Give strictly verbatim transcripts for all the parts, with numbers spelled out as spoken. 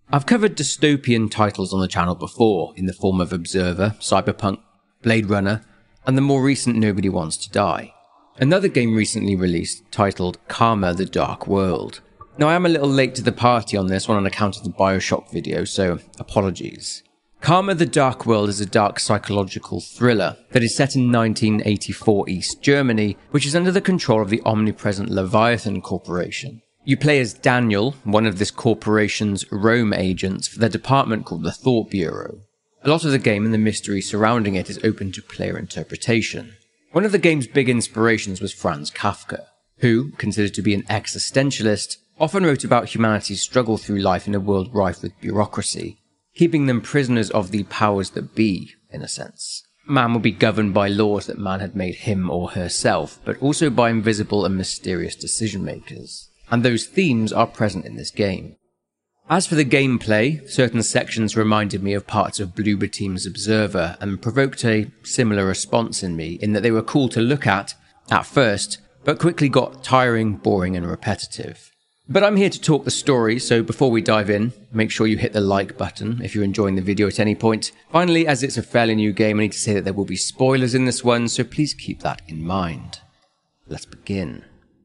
I've covered dystopian titles on the channel before, in the form of Observer, Cyberpunk, Blade Runner, and the more recent Nobody Wants to Die. Another game recently released, titled Karma: The Dark World. Now I am a little late to the party on this one on account of the Bioshock video, so apologies. Karma: The Dark World is a dark psychological thriller that is set in nineteen eighty-four East Germany, which is under the control of the omnipresent Leviathan Corporation. You play as Daniel, one of this corporation's Rome agents for their department called the Thought Bureau. A lot of the game and the mystery surrounding it is open to player interpretation. One of the game's big inspirations was Franz Kafka, who, considered to be an existentialist, often wrote about humanity's struggle through life in a world rife with bureaucracy, keeping them prisoners of the powers that be, in a sense. Man would be governed by laws that man had made him or herself, but also by invisible and mysterious decision-makers. And those themes are present in this game. As for the gameplay, certain sections reminded me of parts of Bloober Team's Observer and provoked a similar response in me, in that they were cool to look at, at first, but quickly got tiring, boring and repetitive. But I'm here to talk the story, so before we dive in, make sure you hit the like button if you're enjoying the video at any point. Finally, as it's a fairly new game, I need to say that there will be spoilers in this one, so please keep that in mind. Let's begin.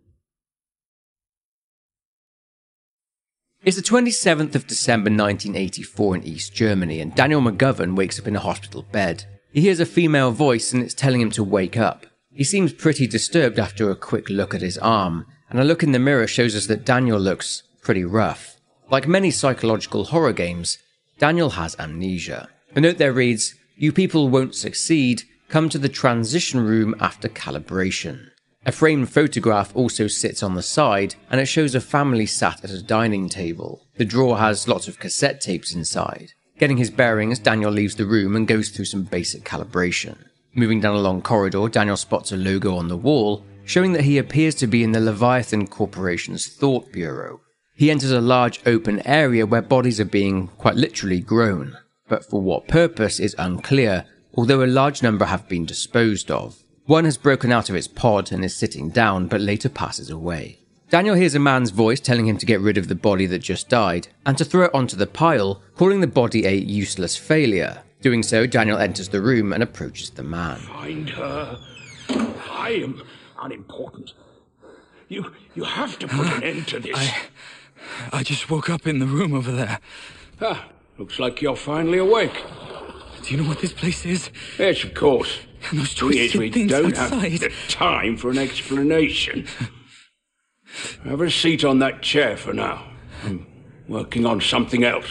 It's the twenty-seventh of December nineteen eighty-four in East Germany, and Daniel McGovern wakes up in a hospital bed. He hears a female voice and it's telling him to wake up. He seems pretty disturbed after a quick look at his arm, and a look in the mirror shows us that Daniel looks pretty rough. Like many psychological horror games, Daniel has amnesia. A note there reads, "You people won't succeed, come to the transition room after calibration." A framed photograph also sits on the side, and it shows a family sat at a dining table. The drawer has lots of cassette tapes inside. Getting his bearings, Daniel leaves the room and goes through some basic calibration. Moving down a long corridor, Daniel spots a logo on the wall, showing that he appears to be in the Leviathan Corporation's Thought Bureau. He enters a large open area where bodies are being, quite literally, grown, but for what purpose is unclear, although a large number have been disposed of. One has broken out of its pod and is sitting down, but later passes away. Daniel hears a man's voice telling him to get rid of the body that just died, and to throw it onto the pile, calling the body a useless failure. Doing so, Daniel enters the room and approaches the man. Find her. I am unimportant. You you have to put an end to this. I, I just woke up in the room over there. Ah, looks like you're finally awake. Do you know what this place is? Yes, of course. And those Thing is, twisted we things don't outside. have the time for an explanation. Have a seat on that chair for now. I'm working on something else.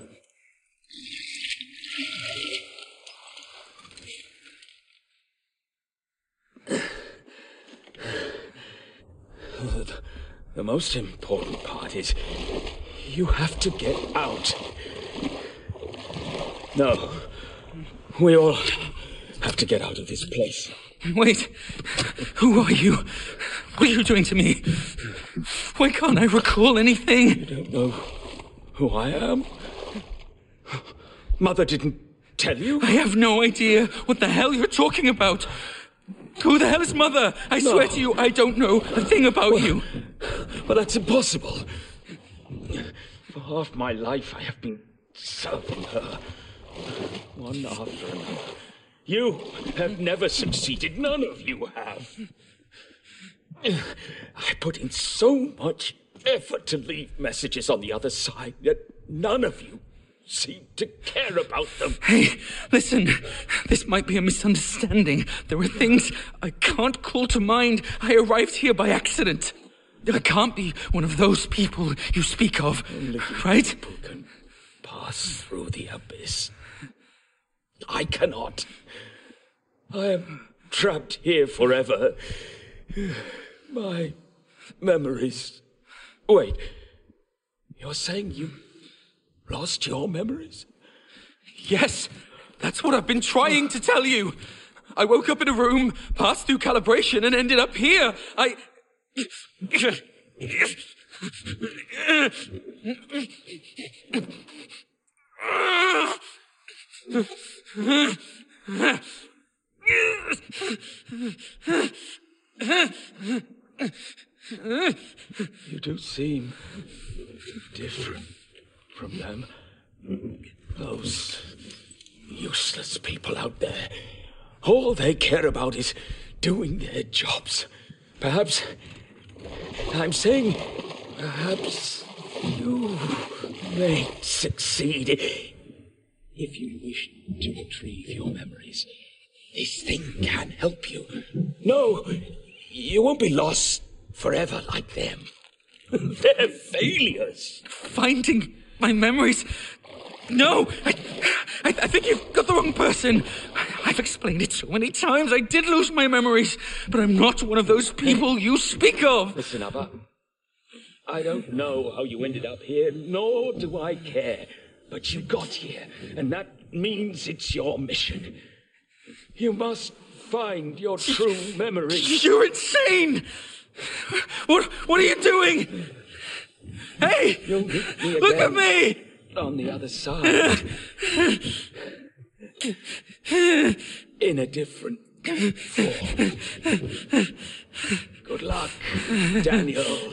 The, the most important part is you have to get out. No, we all have to get out of this place. Wait, who are you? What are you doing to me? Why can't I recall anything? You don't know who I am? Mother didn't tell you? I have no idea what the hell you're talking about. Who the hell is Mother? I No. swear to you, I don't know a thing about Well, you. But that's impossible. For half my life I have been serving her. One after another. You have never succeeded. None of you have. I put in so much effort to leave messages on the other side, yet none of you seem to care about them. Hey, listen, this might be a misunderstanding. There are things I can't call to mind. I arrived here by accident. I can't be one of those people you speak of, Only right? people can pass through the abyss. I cannot. I am trapped here forever. My memories... Wait, you're saying you lost your memories? Yes, that's what I've been trying to tell you. I woke up in a room, passed through calibration, and ended up here. I... You do seem different from them. Those useless people out there, all they care about is doing their jobs. Perhaps, I'm saying, perhaps you may succeed if you wish to retrieve your memories. This thing can help you. No, you won't be lost forever like them. They're failures. Finding my memories? No, I, I, I think you've got the wrong person. I've explained it so many times. I did lose my memories, but I'm not one of those people you speak of. Listen, Abba. I don't know how you ended up here, nor do I care. But you got here, and that means it's your mission. You must find your true memories. You're insane! What, what are you doing? Hey! You'll meet me Look at again me! on the other side. In a different form. Good luck, Daniel.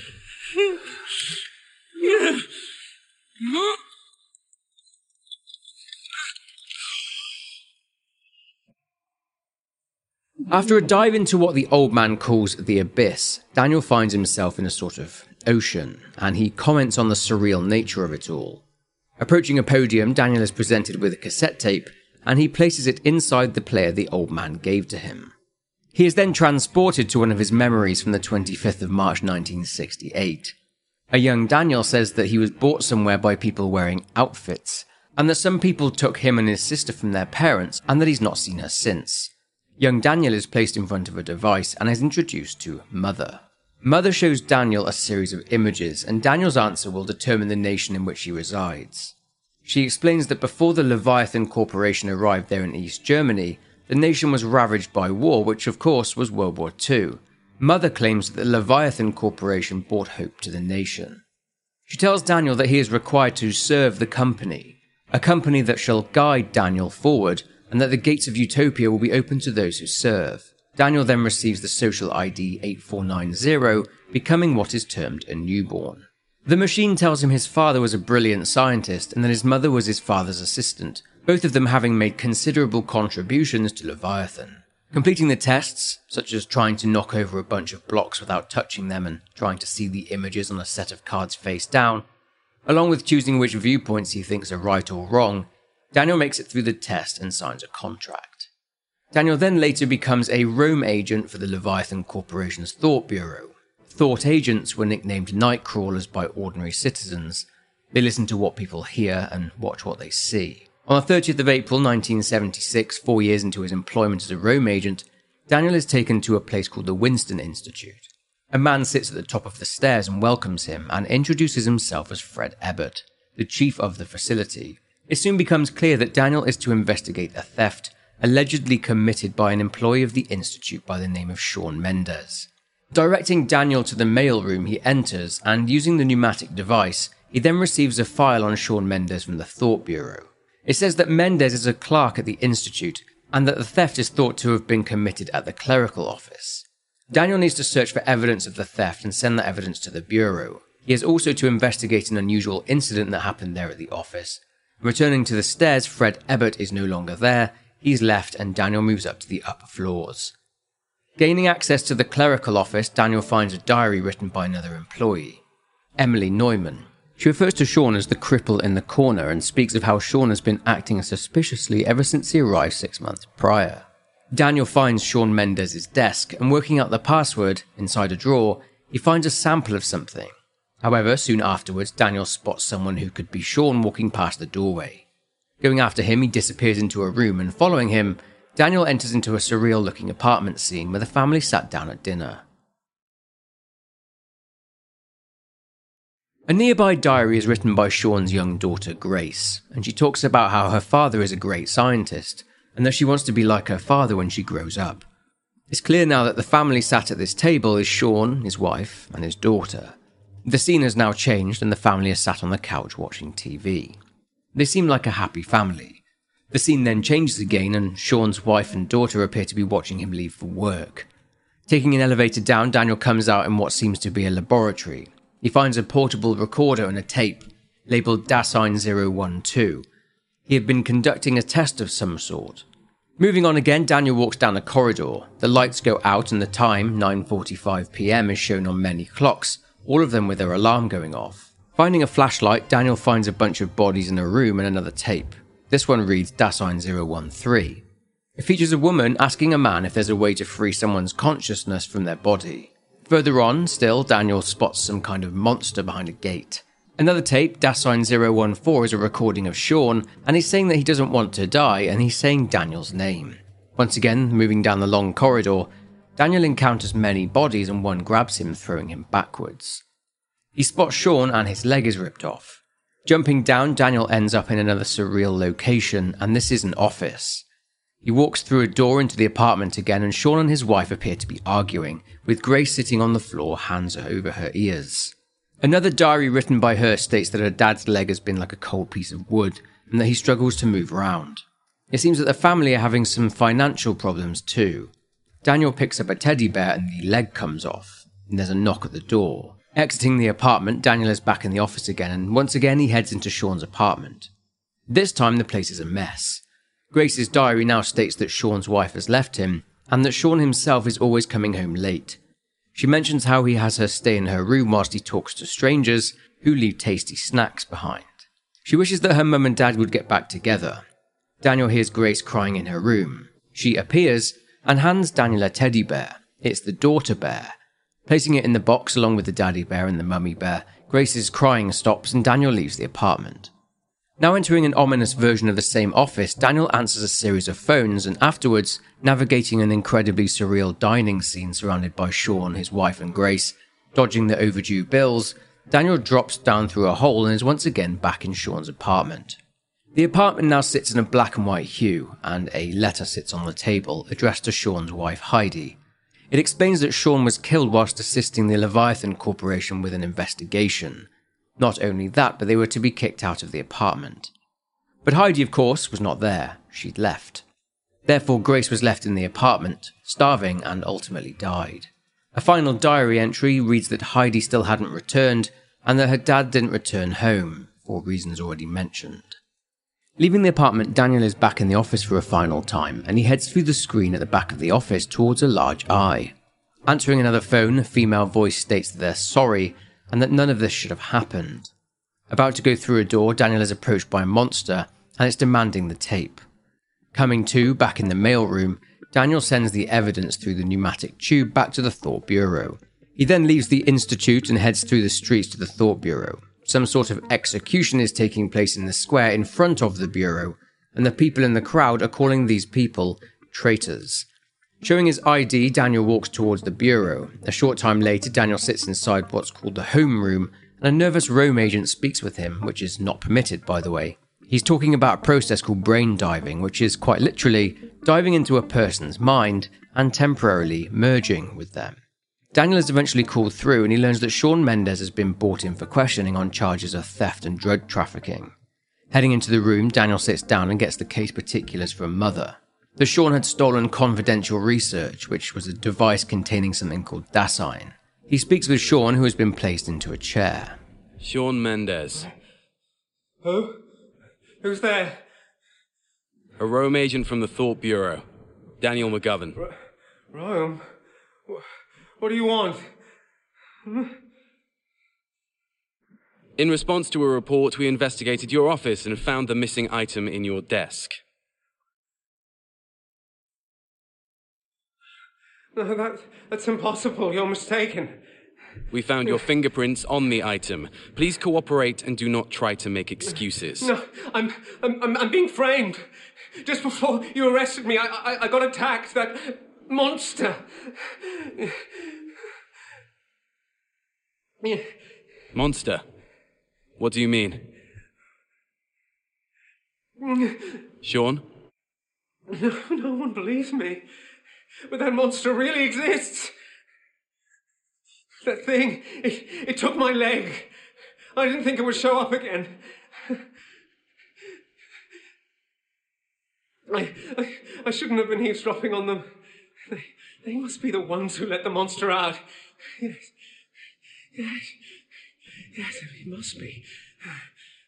After a dive into what the old man calls the abyss, Daniel finds himself in a sort of ocean, and he comments on the surreal nature of it all. Approaching a podium, Daniel is presented with a cassette tape, and he places it inside the player the old man gave to him. He is then transported to one of his memories from the twenty-fifth of March nineteen sixty-eight. A young Daniel says that he was brought somewhere by people wearing outfits, and that some people took him and his sister from their parents, and that he's not seen her since. Young Daniel is placed in front of a device and is introduced to Mother. Mother shows Daniel a series of images, and Daniel's answer will determine the nation in which he resides. She explains that before the Leviathan Corporation arrived there in East Germany, the nation was ravaged by war, which of course was World War Two. Mother claims that the Leviathan Corporation brought hope to the nation. She tells Daniel that he is required to serve the company, a company that shall guide Daniel forward, and that the gates of Utopia will be open to those who serve. Daniel then receives the social I D eight four nine zero, becoming what is termed a newborn. The machine tells him his father was a brilliant scientist and that his mother was his father's assistant, both of them having made considerable contributions to Leviathan. Completing the tests, such as trying to knock over a bunch of blocks without touching them and trying to see the images on a set of cards face down, along with choosing which viewpoints he thinks are right or wrong, Daniel makes it through the test and signs a contract. Daniel then later becomes a roam agent for the Leviathan Corporation's Thought Bureau. Thought agents were nicknamed night crawlers by ordinary citizens. They listen to what people hear and watch what they see. On the thirtieth of April nineteen seventy-six, four years into his employment as a roam agent, Daniel is taken to a place called the Winston Institute. A man sits at the top of the stairs and welcomes him and introduces himself as Fred Ebert, the chief of the facility. It soon becomes clear that Daniel is to investigate a theft allegedly committed by an employee of the Institute by the name of Shawn Mendes. Directing Daniel to the mailroom, he enters, and using the pneumatic device, he then receives a file on Shawn Mendes from the Thought Bureau. It says that Mendes is a clerk at the Institute, and that the theft is thought to have been committed at the clerical office. Daniel needs to search for evidence of the theft and send that evidence to the Bureau. He is also to investigate an unusual incident that happened there at the office. Returning to the stairs, Fred Ebert is no longer there. He's left, and Daniel moves up to the upper floors. Gaining access to the clerical office, Daniel finds a diary written by another employee, Emily Neumann. She refers to Shawn as the cripple in the corner and speaks of how Shawn has been acting suspiciously ever since he arrived six months prior. Daniel finds Shawn Mendes' desk, and working out the password inside a drawer, he finds a sample of something. However, soon afterwards, Daniel spots someone who could be Shawn walking past the doorway. Going after him, he disappears into a room, and following him, Daniel enters into a surreal-looking apartment scene where the family sat down at dinner. A nearby diary is written by Shawn's young daughter, Grace, and she talks about how her father is a great scientist, and that she wants to be like her father when she grows up. It's clear now that the family sat at this table is Shawn, his wife, and his daughter. The scene has now changed, and the family is sat on the couch watching T V. They seem like a happy family. The scene then changes again, and Shawn's wife and daughter appear to be watching him leave for work. Taking an elevator down, Daniel comes out in what seems to be a laboratory. He finds a portable recorder and a tape. labelled Dasein zero one two. He had been conducting a test of some sort. Moving on again, Daniel walks down a corridor. The lights go out and the time, nine forty-five p m, is shown on many clocks, all of them with their alarm going off. Finding a flashlight, Daniel finds a bunch of bodies in a room and another tape. This one reads Dasein zero one three. It features a woman asking a man if there's a way to free someone's consciousness from their body. Further on, still, Daniel spots some kind of monster behind a gate. Another tape, Dasein zero one four, is a recording of Sean, and he's saying that he doesn't want to die, and he's saying Daniel's name. Once again, moving down the long corridor, Daniel encounters many bodies and one grabs him, throwing him backwards. He spots Sean and his leg is ripped off. Jumping down, Daniel ends up in another surreal location, and this is an office. He walks through a door into the apartment again, and Sean and his wife appear to be arguing, with Grace sitting on the floor, hands over her ears. Another diary written by her states that her dad's leg has been like a cold piece of wood, and that he struggles to move around. It seems that the family are having some financial problems too. Daniel picks up a teddy bear and the leg comes off, and there's a knock at the door. Exiting the apartment, Daniel is back in the office again, and once again he heads into Sean's apartment. This time the place is a mess. Grace's diary now states that Sean's wife has left him, and that Sean himself is always coming home late. She mentions how he has her stay in her room whilst he talks to strangers who leave tasty snacks behind. She wishes that her mum and dad would get back together. Daniel hears Grace crying in her room. She appears and hands Daniel a teddy bear. It's the daughter bear. Placing it in the box along with the daddy bear and the mummy bear, Grace's crying stops and Daniel leaves the apartment. Now entering an ominous version of the same office, Daniel answers a series of phones and afterwards, navigating an incredibly surreal dining scene surrounded by Sean, his wife and Grace, dodging the overdue bills, Daniel drops down through a hole and is once again back in Sean's apartment. The apartment now sits in a black and white hue, and a letter sits on the table, addressed to Sean's wife Heidi. It explains that Sean was killed whilst assisting the Leviathan Corporation with an investigation. Not only that, but they were to be kicked out of the apartment. But Heidi, of course, was not there. She'd left. Therefore, Grace was left in the apartment, starving, and ultimately died. A final diary entry reads that Heidi still hadn't returned, and that her dad didn't return home, for reasons already mentioned. Leaving the apartment, Daniel is back in the office for a final time, and he heads through the screen at the back of the office towards a large eye. Answering another phone, a female voice states that they're sorry, and that none of this should have happened. About to go through a door, Daniel is approached by a monster, and it's demanding the tape. Coming to, back in the mailroom, Daniel sends the evidence through the pneumatic tube back to the Thought Bureau. He then leaves the Institute and heads through the streets to the Thought Bureau. Some sort of execution is taking place in the square in front of the Bureau, and the people in the crowd are calling these people traitors. Showing his I D, Daniel walks towards the Bureau. A short time later, Daniel sits inside what's called the home room, and a nervous Rome agent speaks with him, which is not permitted, by the way. He's talking about a process called brain diving, which is quite literally diving into a person's mind and temporarily merging with them. Daniel is eventually called through, and he learns that Sean Mendes has been brought in for questioning on charges of theft and drug trafficking. Heading into the room, Daniel sits down and gets the case particulars from Mother. That Sean had stolen confidential research, which was a device containing something called Dasein. He speaks with Sean, who has been placed into a chair. Sean Mendes. Who? Who's there? A Rome agent from the Thought Bureau. Daniel McGovern. R- Rome? What do you want? Hmm? In response to a report, we investigated your office and found the missing item in your desk. No, that, that's impossible. You're mistaken. We found your fingerprints on the item. Please cooperate and do not try to make excuses. No, I'm, I'm, I'm, I'm being framed. Just before you arrested me, I, I, I got attacked. That monster. Monster? What do you mean? Sean? No, no one believes me. But that monster really exists. That thing, it, it took my leg. I didn't think it would show up again. I, I, I shouldn't have been eavesdropping on them. They, they must be the ones who let the monster out. Yes, yes, yes, it must be.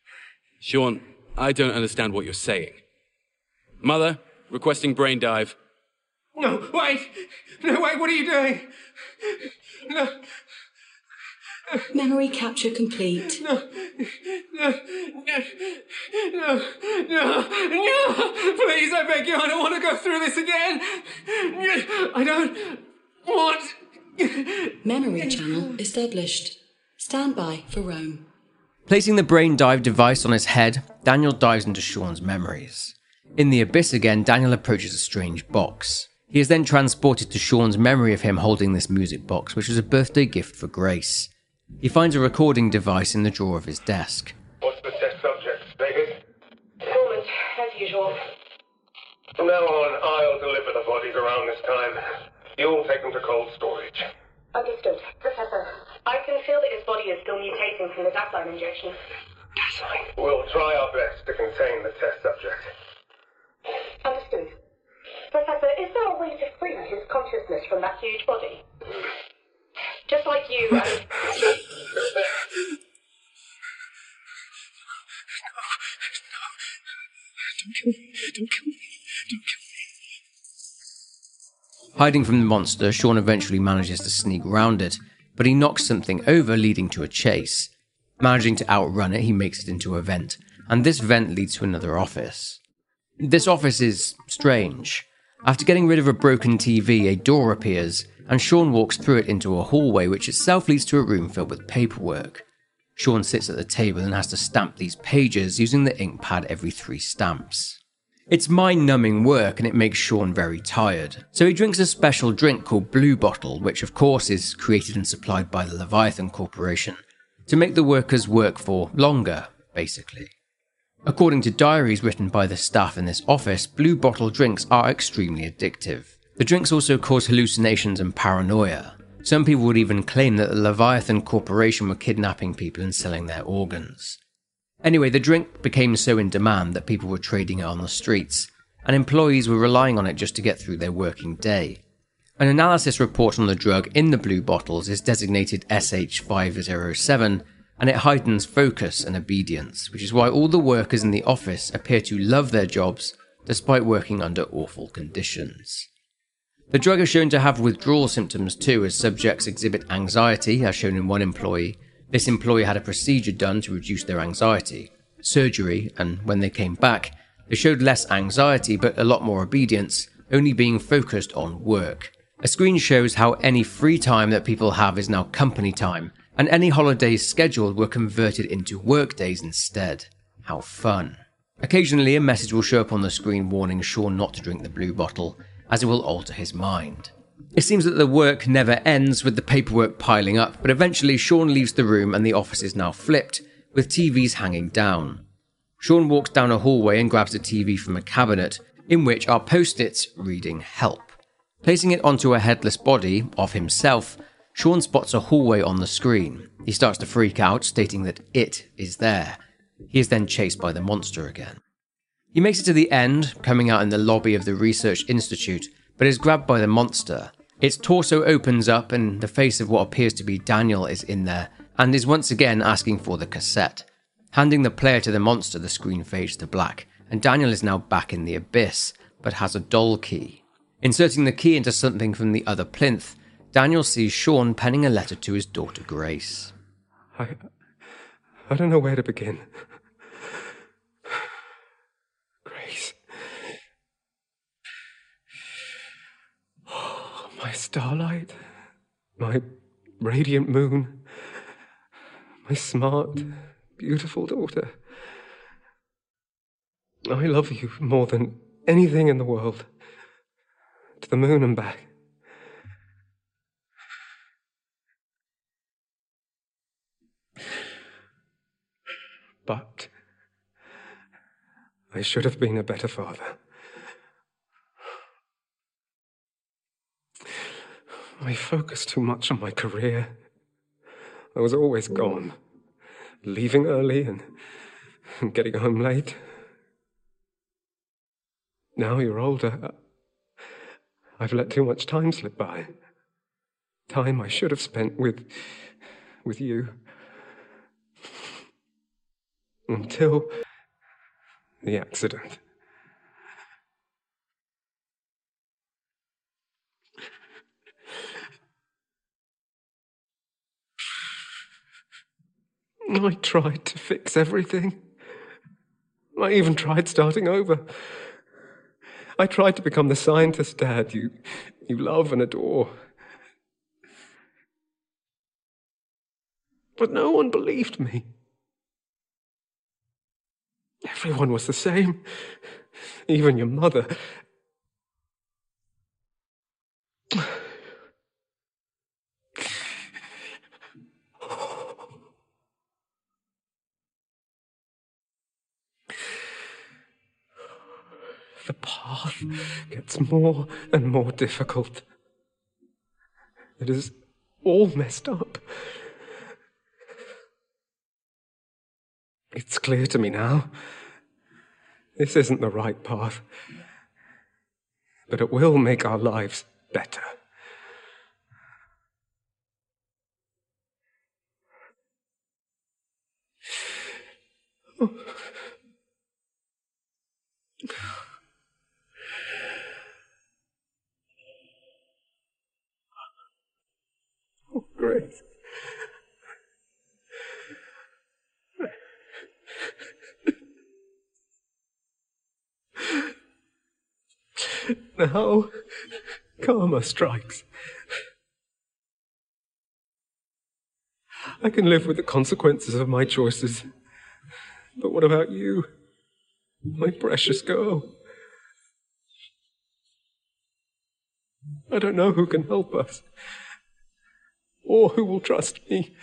Sean, I don't understand what you're saying. Mother, requesting brain dive. No, wait! No, wait, what are you doing? No. Memory capture complete. No, no, no, no, no, no, please, I beg you, I don't want to go through this again. I don't want... Memory channel established. Stand by for Rome. Placing the brain dive device on his head, Daniel dives into Sean's memories. In the abyss again, Daniel approaches a strange box. He is then transported to Sean's memory of him holding this music box, which was a birthday gift for Grace. He finds a recording device in the drawer of his desk. What's the test subject, David? Performance, as usual. From now on, I'll deliver the bodies around this time. You'll take them to cold storage. Understood. Professor, I can feel that his body is still mutating from the Dasline injection. Dasline? We'll try our best to contain the test subject. Understood. Professor, is there a way to free his consciousness from that huge body? Just like you and... Hiding from the monster, Sean eventually manages to sneak round it, but he knocks something over, leading to a chase. Managing to outrun it, he makes it into a vent, and this vent leads to another office. This office is strange. After getting rid of a broken T V, a door appears, and Sean walks through it into a hallway which itself leads to a room filled with paperwork. Sean sits at the table and has to stamp these pages using the ink pad every three stamps. It's mind-numbing work and it makes Sean very tired, so he drinks a special drink called Blue Bottle, which of course is created and supplied by the Leviathan Corporation, to make the workers work for longer, basically. According to diaries written by the staff in this office, Blue Bottle drinks are extremely addictive. The drinks also cause hallucinations and paranoia. Some people would even claim that the Leviathan Corporation were kidnapping people and selling their organs. Anyway, the drink became so in demand that people were trading it on the streets, and employees were relying on it just to get through their working day. An analysis report on the drug in the blue bottles is designated S H five oh seven, and it heightens focus and obedience, which is why all the workers in the office appear to love their jobs despite working under awful conditions. The drug is shown to have withdrawal symptoms too, as subjects exhibit anxiety, as shown in one employee. This employee had a procedure done to reduce their anxiety, surgery, and when they came back, they showed less anxiety but a lot more obedience, only being focused on work. A screen shows how any free time that people have is now company time, and any holidays scheduled were converted into work days instead. How fun. Occasionally a message will show up on the screen warning Sean not to drink the blue bottle, as it will alter his mind. It seems that the work never ends, with the paperwork piling up, but eventually Sean leaves the room and the office is now flipped, with T Vs hanging down. Sean walks down a hallway and grabs a T V from a cabinet, in which are post-its reading help. Placing it onto a headless body of himself, Sean spots a hallway on the screen. He starts to freak out, stating that it is there. He is then chased by the monster again. He makes it to the end, coming out in the lobby of the Research Institute, but is grabbed by the monster. Its torso opens up and the face of what appears to be Daniel is in there, and is once again asking for the cassette. Handing the player to the monster, the screen fades to black, and Daniel is now back in the abyss, but has a doll key. Inserting the key into something from the other plinth, Daniel sees Sean penning a letter to his daughter Grace. I... I don't know where to begin. Grace. Oh, my starlight. My radiant moon. My smart, beautiful daughter. I love you more than anything in the world. To the moon and back. But I should have been a better father. I focused too much on my career. I was always gone, leaving early and getting home late. Now you're older, I've let too much time slip by. Time I should have spent with, with you. Until the accident. I tried to fix everything. I even tried starting over. I tried to become the scientist, Dad, you, you love and adore. But no one believed me. Everyone was the same. Even your mother. The path gets more and more difficult. It is all messed up. It's clear to me now. This isn't the right path. But it will make our lives better. Oh. Oh, Grace. Now, karma strikes. I can live with the consequences of my choices. But what about you, my precious girl? I don't know who can help us, or who will trust me.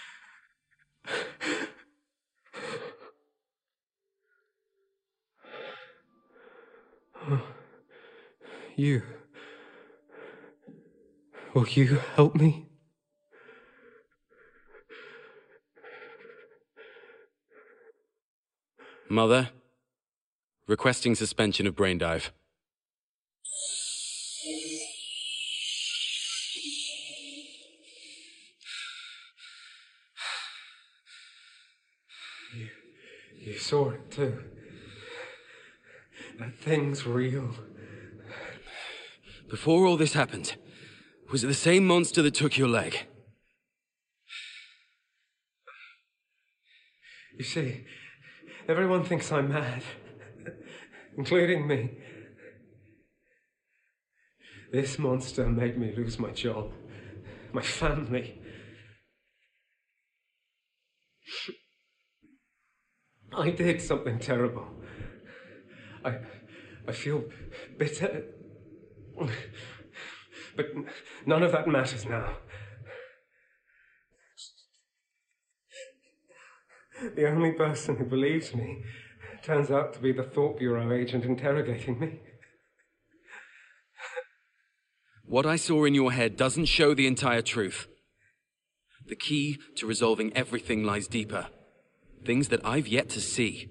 You. Will you help me? Mother, requesting suspension of brain dive. You, you saw it too. That thing's real. Before all this happened, was it the same monster that took your leg? You see, everyone thinks I'm mad, including me. This monster made me lose my job, my family. I did something terrible. I, I feel bitter. But none of that matters now. The only person who believes me turns out to be the Thought Bureau agent interrogating me. What I saw in your head doesn't show the entire truth. The key to resolving everything lies deeper. Things that I've yet to see.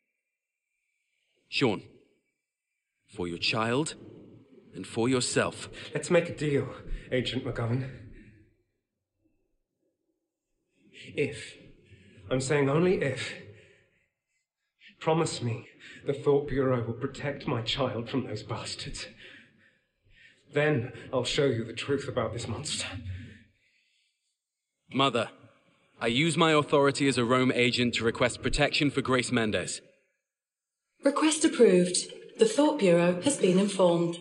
Sean, for your child and for yourself. Let's make a deal, Agent McGovern. If, I'm saying only if, promise me the Thought Bureau will protect my child from those bastards. Then I'll show you the truth about this monster. Mother, I use my authority as a Rome agent to request protection for Grace Mendez. Request approved. The Thought Bureau has been informed.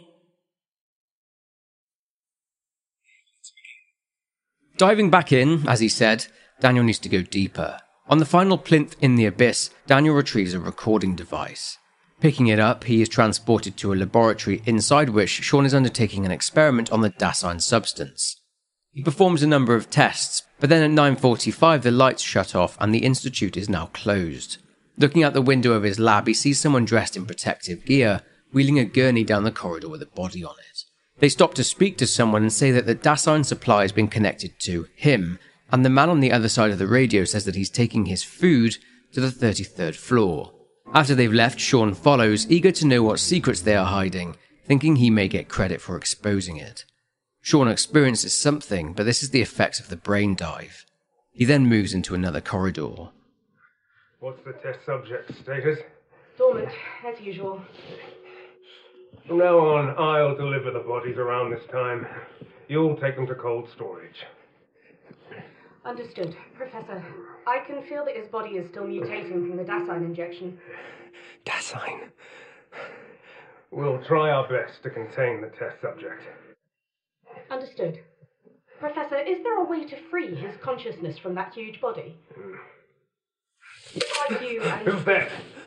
Diving back in, as he said, Daniel needs to go deeper. On the final plinth in the abyss, Daniel retrieves a recording device. Picking it up, he is transported to a laboratory inside which Sean is undertaking an experiment on the Dasein substance. He performs a number of tests, but then at nine forty-five the lights shut off and the institute is now closed. Looking out the window of his lab, he sees someone dressed in protective gear, wheeling a gurney down the corridor with a body on it. They stop to speak to someone and say that the Dasein supply has been connected to him, and the man on the other side of the radio says that he's taking his food to the thirty-third floor. After they've left, Sean follows, eager to know what secrets they are hiding, thinking he may get credit for exposing it. Sean experiences something, but this is the effects of the brain dive. He then moves into another corridor. What's the test subject status? Dormant, as usual. From now on, I'll deliver the bodies around this time. You'll take them to cold storage. Understood. Professor, I can feel that his body is still mutating from the Dasein injection. Dasein? We'll try our best to contain the test subject. Understood. Professor, is there a way to free his consciousness from that huge body? Hmm. Like you and... Who's there?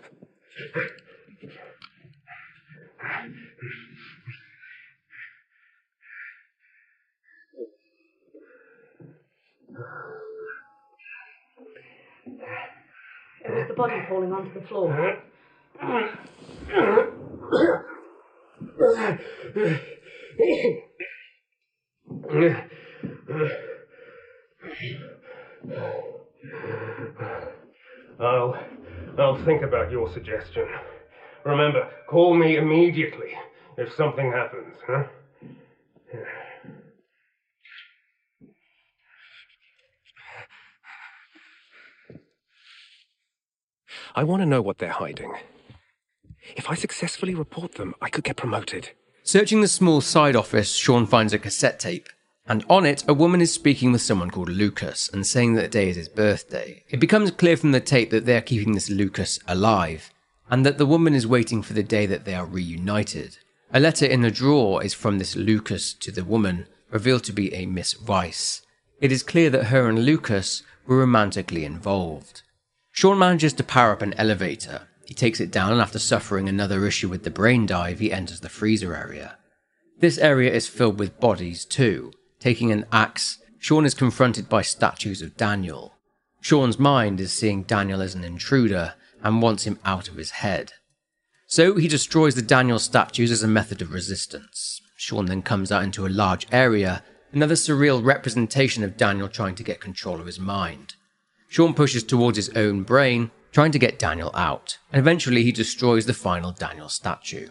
It was the body falling onto the floor. I'll... I'll think about your suggestion. Remember, call me immediately if something happens, huh? I want to know what they're hiding. If I successfully report them, I could get promoted. Searching the small side office, Sean finds a cassette tape, and on it, a woman is speaking with someone called Lucas and saying that the day is his birthday. It becomes clear from the tape that they are keeping this Lucas alive, and that the woman is waiting for the day that they are reunited. A letter in the drawer is from this Lucas to the woman, revealed to be a Miss Rice. It is clear that her and Lucas were romantically involved. Sean manages to power up an elevator. He takes it down, and after suffering another issue with the brain dive, he enters the freezer area. This area is filled with bodies too. Taking an axe, Sean is confronted by statues of Daniel. Sean's mind is seeing Daniel as an intruder and wants him out of his head. So he destroys the Daniel statues as a method of resistance. Sean then comes out into a large area, another surreal representation of Daniel trying to get control of his mind. Sean pushes towards his own brain, trying to get Daniel out, and eventually he destroys the final Daniel statue.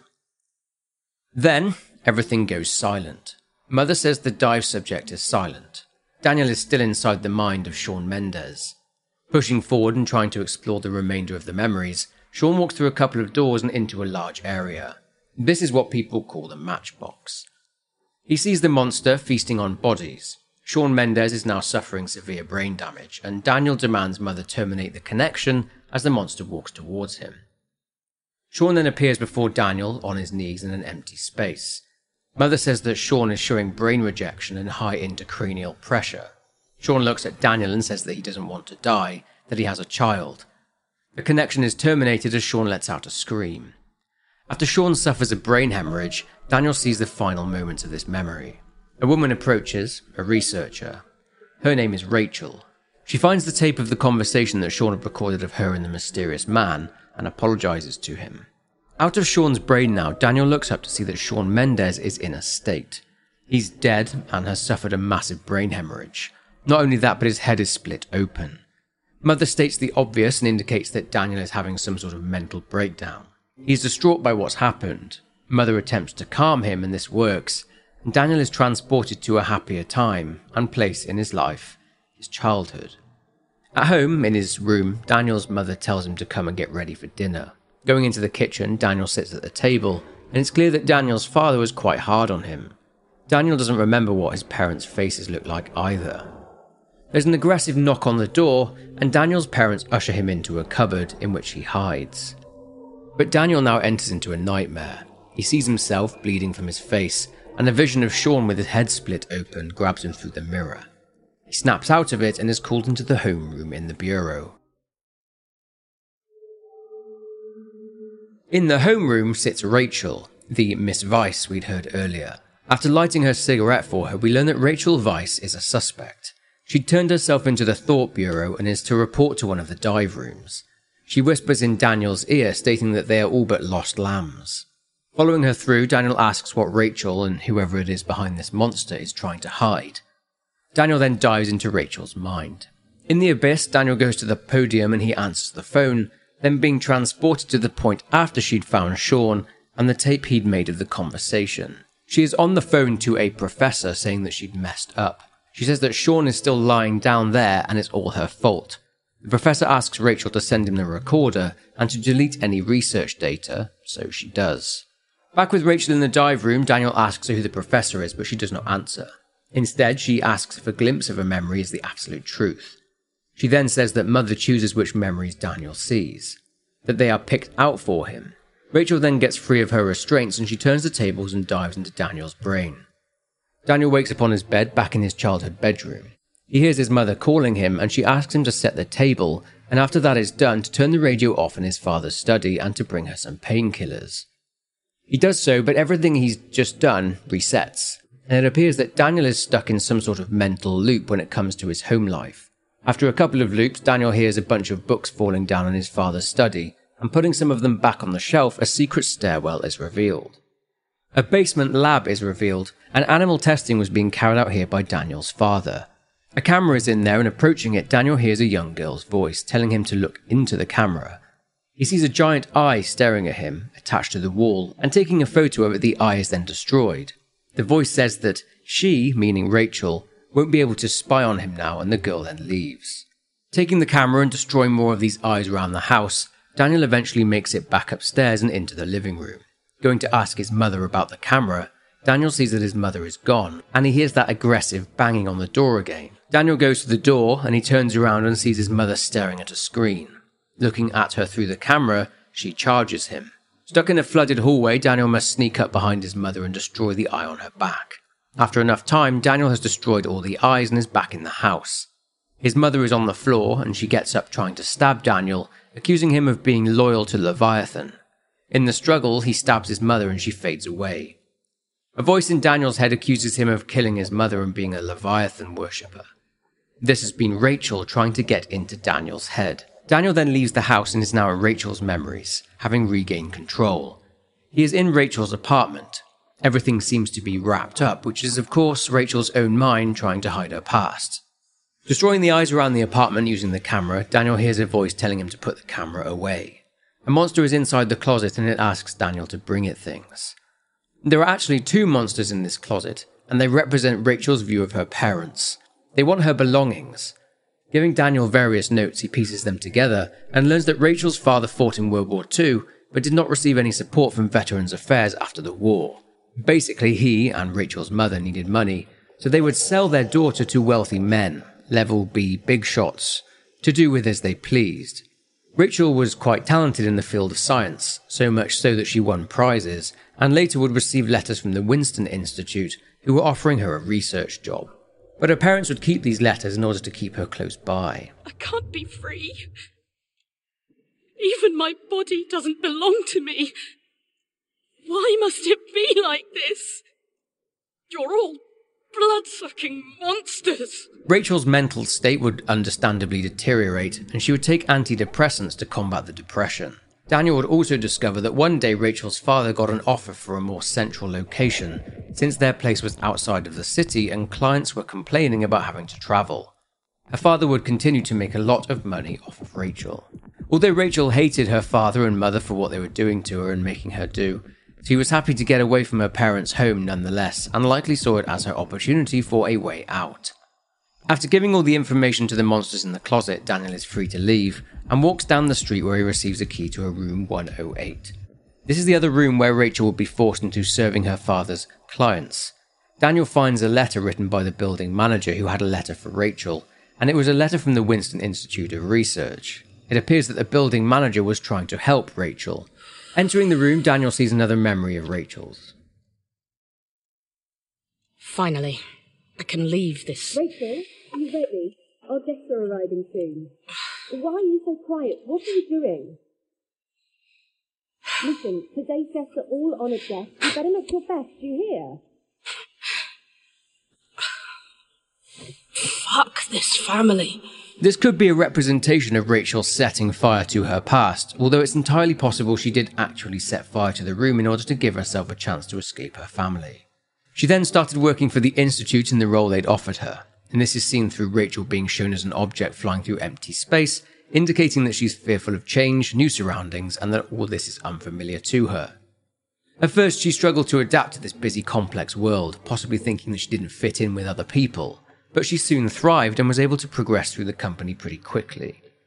Then, everything goes silent. Mother says the dive subject is silent. Daniel is still inside the mind of Sean Mendes. Pushing forward and trying to explore the remainder of the memories, Sean walks through a couple of doors and into a large area. This is what people call the matchbox. He sees the monster feasting on bodies. Sean Mendes is now suffering severe brain damage, and Daniel demands Mother terminate the connection as the monster walks towards him. Sean then appears before Daniel on his knees in an empty space. Mother says that Sean is showing brain rejection and high intracranial pressure. Sean looks at Daniel and says that he doesn't want to die, that he has a child. The connection is terminated as Sean lets out a scream. After Sean suffers a brain hemorrhage, Daniel sees the final moments of this memory. A woman approaches, a researcher. Her name is Rachel. She finds the tape of the conversation that Sean had recorded of her and the mysterious man, and apologizes to him. Out of Sean's brain now, Daniel looks up to see that Sean Mendes is in a state. He's dead and has suffered a massive brain hemorrhage. Not only that, but his head is split open. Mother states the obvious and indicates that Daniel is having some sort of mental breakdown. He's distraught by what's happened. Mother attempts to calm him, and this works. Daniel is transported to a happier time and place in his life, his childhood. At home, in his room, Daniel's mother tells him to come and get ready for dinner. Going into the kitchen, Daniel sits at the table, and it's clear that Daniel's father was quite hard on him. Daniel doesn't remember what his parents' faces look like either. There's an aggressive knock on the door, and Daniel's parents usher him into a cupboard in which he hides. But Daniel now enters into a nightmare. He sees himself bleeding from his face, and a vision of Sean with his head split open grabs him through the mirror. He snaps out of it and is called into the homeroom in the bureau. In the homeroom sits Rachel, the Miss Weiss we'd heard earlier. After lighting her cigarette for her, we learn that Rachel Weiss is a suspect. She'd turned herself into the Thought Bureau and is to report to one of the dive rooms. She whispers in Daniel's ear, stating that they are all but lost lambs. Following her through, Daniel asks what Rachel and whoever it is behind this monster is trying to hide. Daniel then dives into Rachel's mind. In the abyss, Daniel goes to the podium and he answers the phone, then being transported to the point after she'd found Sean and the tape he'd made of the conversation. She is on the phone to a professor saying that she'd messed up. She says that Sean is still lying down there and it's all her fault. The professor asks Rachel to send him the recorder and to delete any research data, so she does. Back with Rachel in the dive room, Daniel asks her who the professor is, but she does not answer. Instead, she asks if a glimpse of a memory is the absolute truth. She then says that Mother chooses which memories Daniel sees, that they are picked out for him. Rachel then gets free of her restraints and she turns the tables and dives into Daniel's brain. Daniel wakes up on his bed back in his childhood bedroom. He hears his mother calling him and she asks him to set the table, and after that is done, to turn the radio off in his father's study and to bring her some painkillers. He does so, but everything he's just done resets, and it appears that Daniel is stuck in some sort of mental loop when it comes to his home life. After a couple of loops, Daniel hears a bunch of books falling down in his father's study, and putting some of them back on the shelf, a secret stairwell is revealed. A basement lab is revealed, and animal testing was being carried out here by Daniel's father. A camera is in there, and approaching it, Daniel hears a young girl's voice telling him to look into the camera. He sees a giant eye staring at him, attached to the wall, and taking a photo of it, the eye is then destroyed. The voice says that she, meaning Rachel, won't be able to spy on him now, and the girl then leaves. Taking the camera and destroying more of these eyes around the house, Daniel eventually makes it back upstairs and into the living room. Going to ask his mother about the camera, Daniel sees that his mother is gone, and he hears that aggressive banging on the door again. Daniel goes to the door, and he turns around and sees his mother staring at a screen. Looking at her through the camera, she charges him. Stuck in a flooded hallway, Daniel must sneak up behind his mother and destroy the eye on her back. After enough time, Daniel has destroyed all the eyes and is back in the house. His mother is on the floor, and she gets up trying to stab Daniel, accusing him of being loyal to Leviathan. In the struggle, he stabs his mother and she fades away. A voice in Daniel's head accuses him of killing his mother and being a Leviathan worshipper. This has been Rachel trying to get into Daniel's head. Daniel then leaves the house and is now in Rachel's memories, having regained control. He is in Rachel's apartment. Everything seems to be wrapped up, which is of course Rachel's own mind trying to hide her past. Destroying the eyes around the apartment using the camera, Daniel hears a voice telling him to put the camera away. A monster is inside the closet and it asks Daniel to bring it things. There are actually two monsters in this closet, and they represent Rachel's view of her parents. They want her belongings. Giving Daniel various notes, he pieces them together and learns that Rachel's father fought in World War Two, but did not receive any support from Veterans Affairs after the war. Basically, he and Rachel's mother needed money, so they would sell their daughter to wealthy men, level B big shots, to do with as they pleased. Rachel was quite talented in the field of science, so much so that she won prizes, and later would receive letters from the Winston Institute, who were offering her a research job. But her parents would keep these letters in order to keep her close by. I can't be free. Even my body doesn't belong to me. Why must it be like this? You're all blood-sucking monsters. Rachel's mental state would understandably deteriorate, and she would take antidepressants to combat the depression. Daniel would also discover that one day Rachel's father got an offer for a more central location, since their place was outside of the city and clients were complaining about having to travel. Her father would continue to make a lot of money off of Rachel. Although Rachel hated her father and mother for what they were doing to her and making her do, she was happy to get away from her parents' home nonetheless, and likely saw it as her opportunity for a way out. After giving all the information to the monsters in the closet, Daniel is free to leave, and walks down the street where he receives a key to a room one oh eight. This is the other room where Rachel would be forced into serving her father's clients. Daniel finds a letter written by the building manager who had a letter for Rachel, and it was a letter from the Winston Institute of Research. It appears that the building manager was trying to help Rachel. Entering the room, Daniel sees another memory of Rachel's. Finally, I can leave this. Rachel, are you ready? Our guests are arriving soon. Why are you so quiet? What are you doing? Listen, today's guests are all honoured guests. You better look your best, do you hear? Fuck this family. This could be a representation of Rachel setting fire to her past, although it's entirely possible she did actually set fire to the room in order to give herself a chance to escape her family. She then started working for the Institute in the role they'd offered her, and this is seen through Rachel being shown as an object flying through empty space, indicating that she's fearful of change, new surroundings, and that all this is unfamiliar to her. At first, she struggled to adapt to this busy, complex world, possibly thinking that she didn't fit in with other people. But she soon thrived and was able to progress through the company pretty quickly.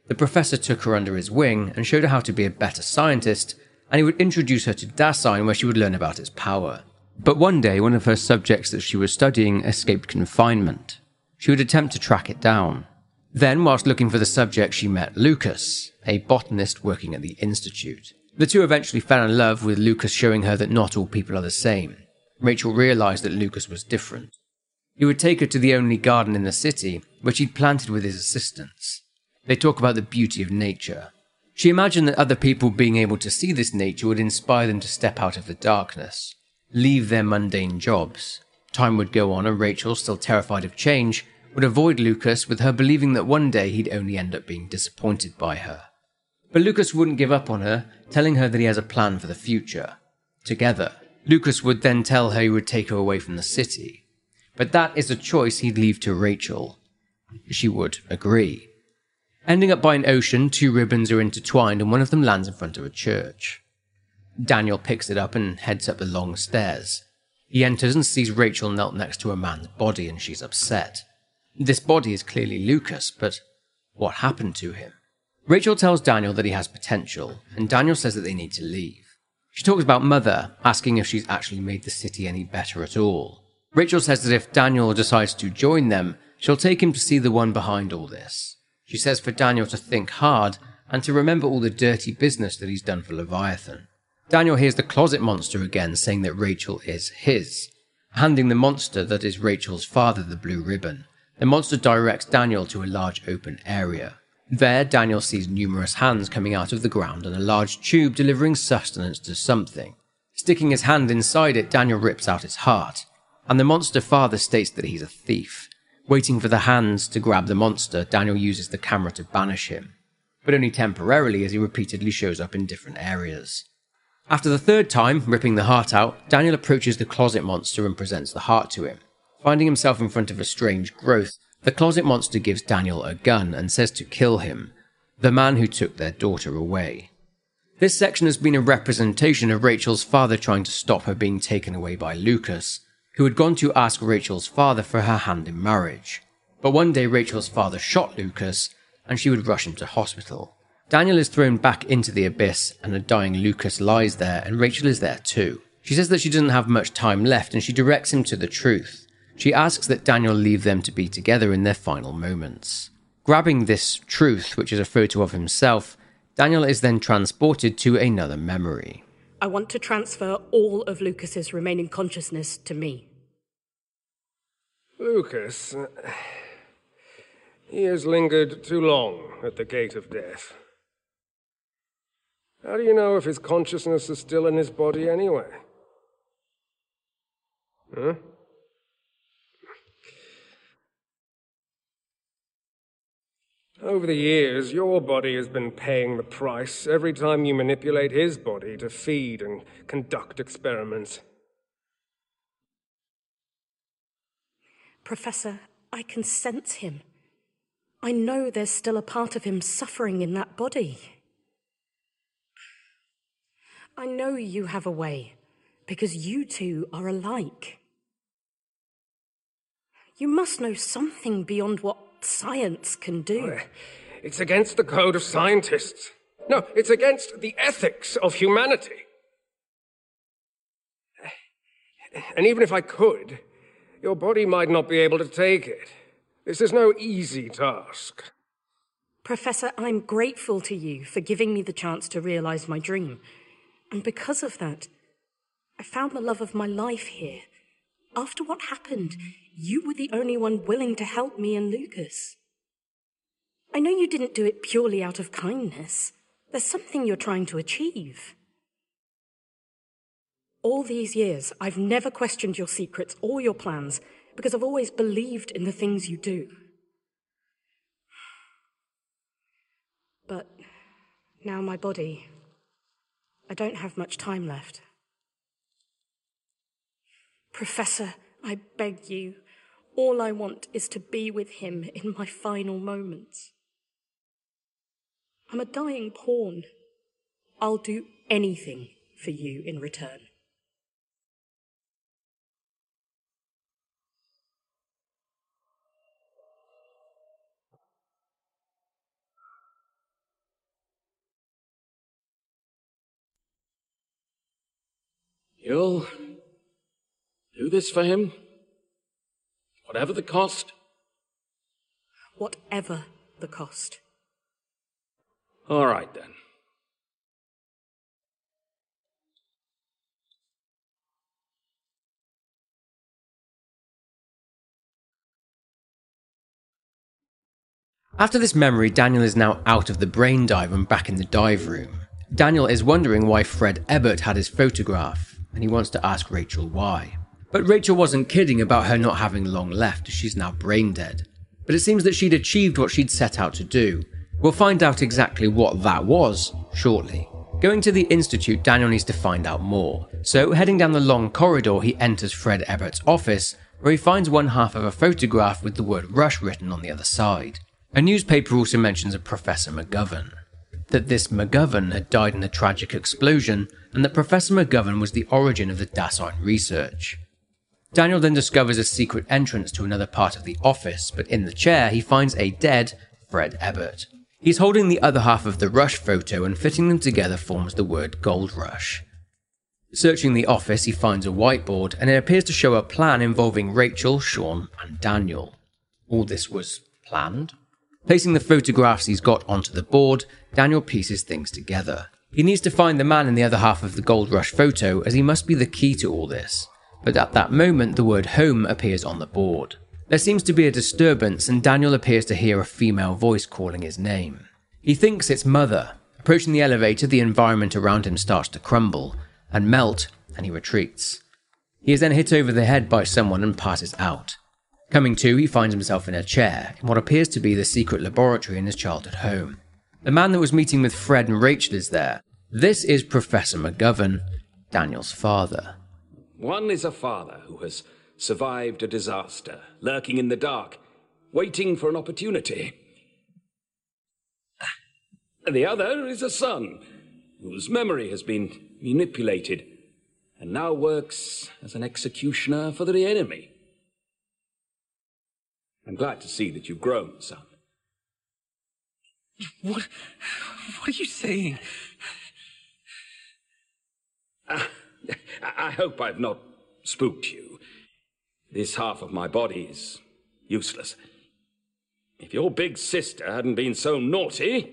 The professor took her under his wing and showed her how to be a better scientist, and he would introduce her to Dasein where she would learn about its power. But one day, one of her subjects that she was studying escaped confinement. She would attempt to track it down. Then, whilst looking for the subject, she met Lucas, a botanist working at the Institute. The two eventually fell in love, with Lucas showing her that not all people are the same. Rachel realised that Lucas was different. He would take her to the only garden in the city, which he'd planted with his assistants. They talk about the beauty of nature. She imagined that other people being able to see this nature would inspire them to step out of the darkness, leave their mundane jobs. Time would go on and Rachel, still terrified of change, would avoid Lucas, with her believing that one day he'd only end up being disappointed by her. But Lucas wouldn't give up on her, telling her that he has a plan for the future. Together, Lucas would then tell her he would take her away from the city. But that is a choice he'd leave to Rachel. She would agree. Ending up by an ocean, two ribbons are intertwined and one of them lands in front of a church. Daniel picks it up and heads up the long stairs. He enters and sees Rachel knelt next to a man's body, and she's upset. This body is clearly Lucas, but what happened to him? Rachel tells Daniel that he has potential, and Daniel says that they need to leave. She talks about Mother, asking if she's actually made the city any better at all. Rachel says that if Daniel decides to join them, she'll take him to see the one behind all this. She says for Daniel to think hard and to remember all the dirty business that he's done for Leviathan. Daniel hears the closet monster again saying that Rachel is his, handing the monster that is Rachel's father the blue ribbon. The monster directs Daniel to a large open area. There, Daniel sees numerous hands coming out of the ground and a large tube delivering sustenance to something. Sticking his hand inside it, Daniel rips out its heart, and the monster father states that he's a thief. Waiting for the hands to grab the monster, Daniel uses the camera to banish him, but only temporarily as he repeatedly shows up in different areas. After the third time, ripping the heart out, Daniel approaches the closet monster and presents the heart to him. Finding himself in front of a strange growth, the closet monster gives Daniel a gun and says to kill him, the man who took their daughter away. This section has been a representation of Rachel's father trying to stop her being taken away by Lucas, who had gone to ask Rachel's father for her hand in marriage. But one day Rachel's father shot Lucas, and she would rush him to hospital. Daniel is thrown back into the abyss, and a dying Lucas lies there, and Rachel is there too. She says that she doesn't have much time left, and she directs him to the truth. She asks that Daniel leave them to be together in their final moments. Grabbing this truth, which is a photo of himself, Daniel is then transported to another memory. I want to transfer all of Lucas's remaining consciousness to me. Lucas, uh, he has lingered too long at the gate of death. How do you know if his consciousness is still in his body anyway? Huh? Over the years, your body has been paying the price every time you manipulate his body to feed and conduct experiments. Professor, I can sense him. I know there's still a part of him suffering in that body. I know you have a way, because you two are alike. You must know something beyond what science can do. It's against the code of scientists. No, it's against the ethics of humanity. And even if I could, your body might not be able to take it. This is no easy task. Professor, I'm grateful to you for giving me the chance to realize my dream. And because of that, I found the love of my life here. After what happened, you were the only one willing to help me and Lucas. I know you didn't do it purely out of kindness. There's something you're trying to achieve. All these years, I've never questioned your secrets or your plans because I've always believed in the things you do. But now my body, I don't have much time left. Professor, I beg you, all I want is to be with him in my final moments. I'm a dying pawn. I'll do anything for you in return. You'll do this for him? Whatever the cost? Whatever the cost. All right, then. After this memory, Daniel is now out of the brain dive and back in the dive room. Daniel is wondering why Fred Ebert had his photograph, and he wants to ask Rachel why. But Rachel wasn't kidding about her not having long left, as she's now brain dead. But it seems that she'd achieved what she'd set out to do. We'll find out exactly what that was shortly. Going to the Institute, Daniel needs to find out more. So, heading down the long corridor, he enters Fred Ebert's office, where he finds one half of a photograph with the word Rush written on the other side. A newspaper also mentions a Professor McGovern. That this McGovern had died in a tragic explosion, and that Professor McGovern was the origin of the Dasein research. Daniel then discovers a secret entrance to another part of the office, but in the chair he finds a dead Fred Ebert. He's holding the other half of the Rush photo, and fitting them together forms the word Gold Rush. Searching the office, he finds a whiteboard, and it appears to show a plan involving Rachel, Sean, and Daniel. All this was planned? Placing the photographs he's got onto the board, Daniel pieces things together. He needs to find the man in the other half of the Gold Rush photo, as he must be the key to all this. But at that moment, the word home appears on the board. There seems to be a disturbance, and Daniel appears to hear a female voice calling his name. He thinks it's Mother. Approaching the elevator, the environment around him starts to crumble and melt, and he retreats. He is then hit over the head by someone and passes out. Coming to, he finds himself in a chair, in what appears to be the secret laboratory in his childhood home. The man that was meeting with Fred and Rachel is there. This is Professor McGovern, Daniel's father. One is a father who has survived a disaster, lurking in the dark, waiting for an opportunity. The other is a son, whose memory has been manipulated, and now works as an executioner for the enemy. I'm glad to see that you've grown, son. What? What are you saying? Uh, I hope I've not spooked you. This half of my body is useless. If your big sister hadn't been so naughty...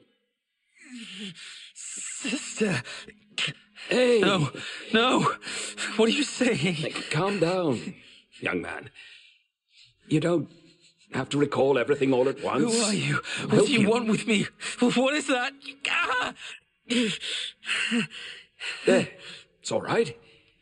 Sister... Hey! No, no! What are you saying? Calm down, young man. You don't have to recall everything all at once. Who are you? What do you, you want with me? What is that? Ah! There, it's all right.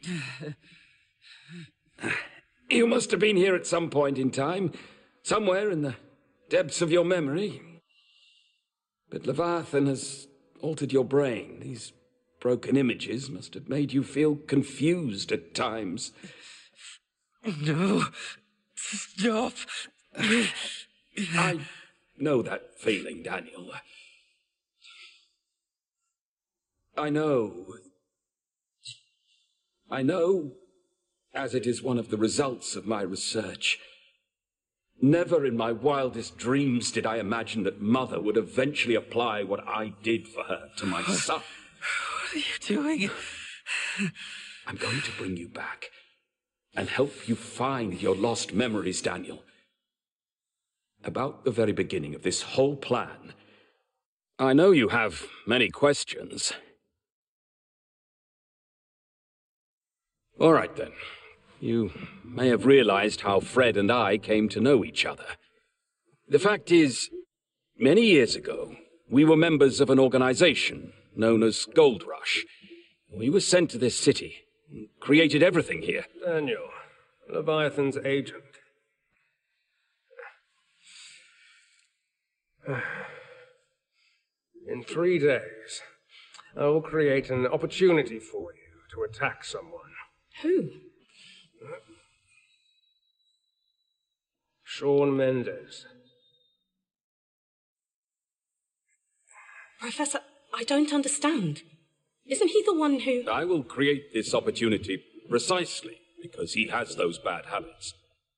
You must have been here at some point in time, somewhere in the depths of your memory. But Leviathan has altered your brain. These broken images must have made you feel confused at times. No, stop. I know that feeling, Daniel. I know. I know, as it is one of the results of my research. Never in my wildest dreams did I imagine that Mother would eventually apply what I did for her to my son. What are you doing? I'm going to bring you back and help you find your lost memories, Daniel. About the very beginning of this whole plan, I know you have many questions. All right, then. You may have realized how Fred and I came to know each other. The fact is, many years ago, we were members of an organization known as Gold Rush. We were sent to this city and created everything here. Daniel, Leviathan's agent. In three days, I will create an opportunity for you to attack someone. Who? Sean Mendes. Professor, I don't understand. Isn't he the one who... I will create this opportunity precisely because he has those bad habits.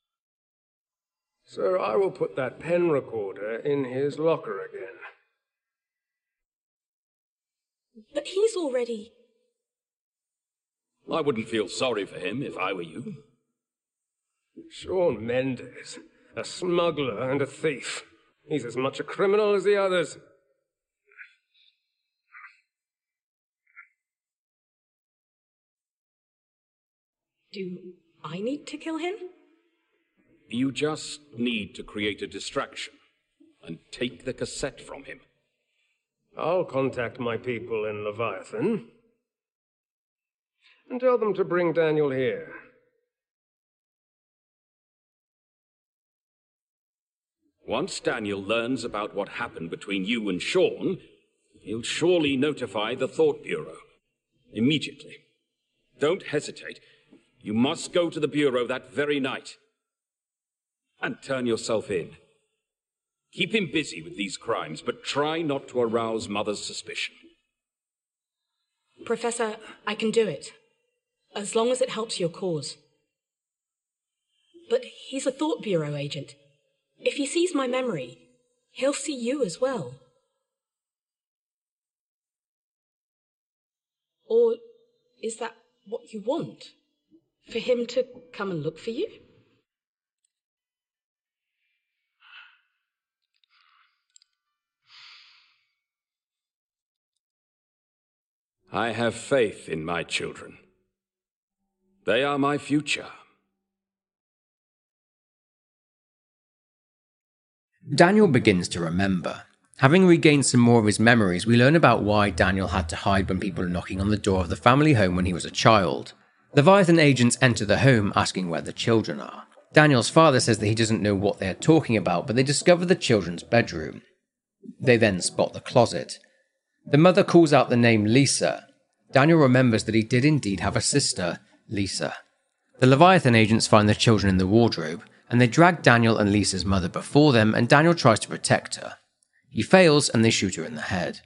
Sir, I will put that pen recorder in his locker again. But he's already... I wouldn't feel sorry for him if I were you. Sean Mendes, a smuggler and a thief. He's as much a criminal as the others. Do I need to kill him? You just need to create a distraction and take the cassette from him. I'll contact my people in Leviathan and tell them to bring Daniel here. Once Daniel learns about what happened between you and Sean, he'll surely notify the Thought Bureau. Immediately. Don't hesitate. You must go to the Bureau that very night. And turn yourself in. Keep him busy with these crimes, but try not to arouse Mother's suspicion. Professor, I can do it. As long as it helps your cause. But he's a Thought Bureau agent. If he sees my memory, he'll see you as well. Or is that what you want? For him to come and look for you? I have faith in my children. They are my future. Daniel begins to remember. Having regained some more of his memories, we learn about why Daniel had to hide when people were knocking on the door of the family home when he was a child. Leviathan agents enter the home asking where the children are. Daniel's father says that he doesn't know what they are talking about, but they discover the children's bedroom. They then spot the closet. The mother calls out the name Lisa. Daniel remembers that he did indeed have a sister, Lisa. The Leviathan agents find the children in the wardrobe, and they drag Daniel and Lisa's mother before them, and Daniel tries to protect her. He fails, and they shoot her in the head.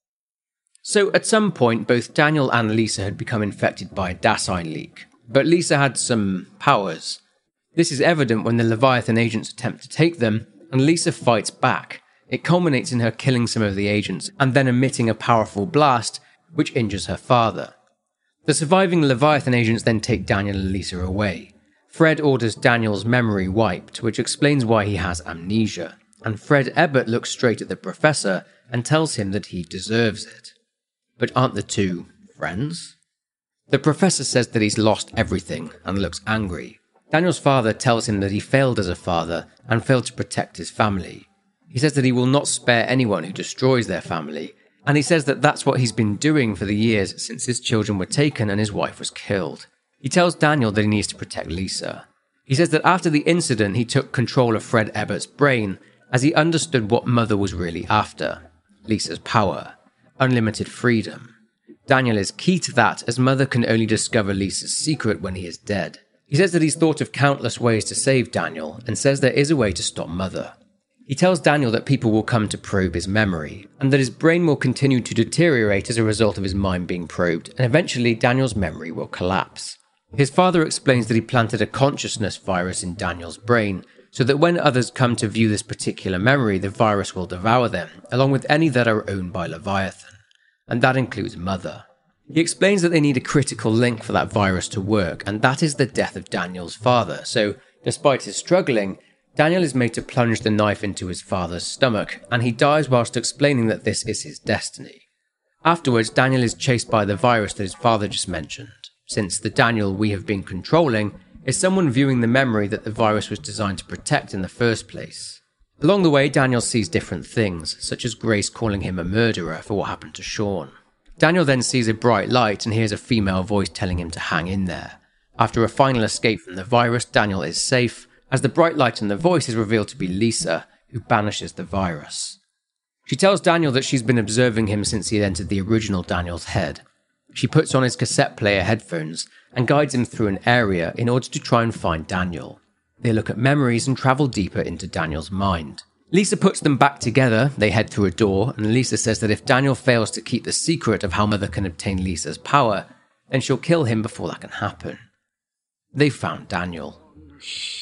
So at some point, both Daniel and Lisa had become infected by a Dasein leak, but Lisa had some powers. This is evident when the Leviathan agents attempt to take them, and Lisa fights back. It culminates in her killing some of the agents, and then emitting a powerful blast, which injures her father. The surviving Leviathan agents then take Daniel and Lisa away. Fred orders Daniel's memory wiped, which explains why he has amnesia, and Fred Ebert looks straight at the professor and tells him that he deserves it. But aren't the two friends? The professor says that he's lost everything and looks angry. Daniel's father tells him that he failed as a father and failed to protect his family. He says that he will not spare anyone who destroys their family, and he says that that's what he's been doing for the years since his children were taken and his wife was killed. He tells Daniel that he needs to protect Lisa. He says that after the incident he took control of Fred Ebert's brain as he understood what Mother was really after. Lisa's power. Unlimited freedom. Daniel is key to that as Mother can only discover Lisa's secret when he is dead. He says that he's thought of countless ways to save Daniel and says there is a way to stop Mother. He tells Daniel that people will come to probe his memory, and that his brain will continue to deteriorate as a result of his mind being probed, and eventually Daniel's memory will collapse. His father explains that he planted a consciousness virus in Daniel's brain, so that when others come to view this particular memory, the virus will devour them, along with any that are owned by Leviathan, and that includes Mother. He explains that they need a critical link for that virus to work, and that is the death of Daniel's father, so despite his struggling, Daniel is made to plunge the knife into his father's stomach, and he dies whilst explaining that this is his destiny. Afterwards, Daniel is chased by the virus that his father just mentioned, since the Daniel we have been controlling is someone viewing the memory that the virus was designed to protect in the first place. Along the way, Daniel sees different things, such as Grace calling him a murderer for what happened to Sean. Daniel then sees a bright light and hears a female voice telling him to hang in there. After a final escape from the virus, Daniel is safe, as the bright light and the voice is revealed to be Lisa, who banishes the virus. She tells Daniel that she's been observing him since he had entered the original Daniel's head. She puts on his cassette player headphones and guides him through an area in order to try and find Daniel. They look at memories and travel deeper into Daniel's mind. Lisa puts them back together, they head through a door, and Lisa says that if Daniel fails to keep the secret of how Mother can obtain Lisa's power, then she'll kill him before that can happen. They've found Daniel. Shh.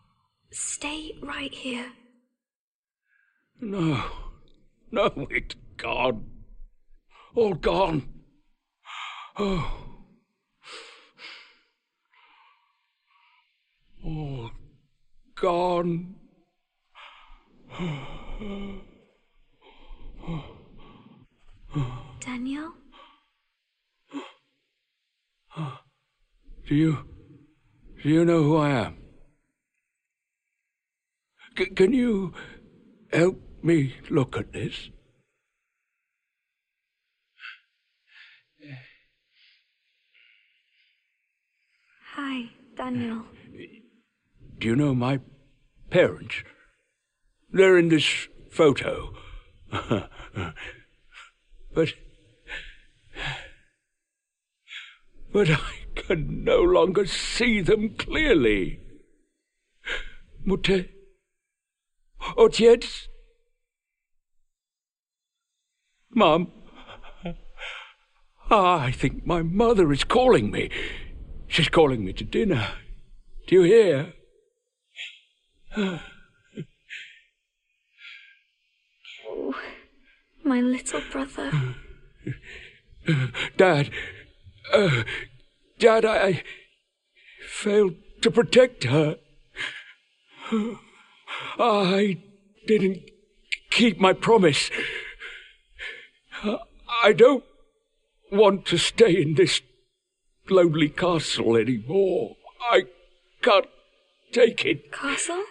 Stay right here. No. No, it's gone. All gone. Oh. gone. Daniel? Do you... do you know who I am? C- can you help me look at this? Hi, Daniel. Do you know my parents? They're in this photo. but... But I can no longer see them clearly. Mutter? Otec? Mum? Ah, I think my mother is calling me. She's calling me to dinner. Do you hear? Oh, my little brother. Dad, uh, Dad, I, I failed to protect her. I didn't keep my promise. I don't want to stay in this lonely castle anymore. I can't take it. Castle?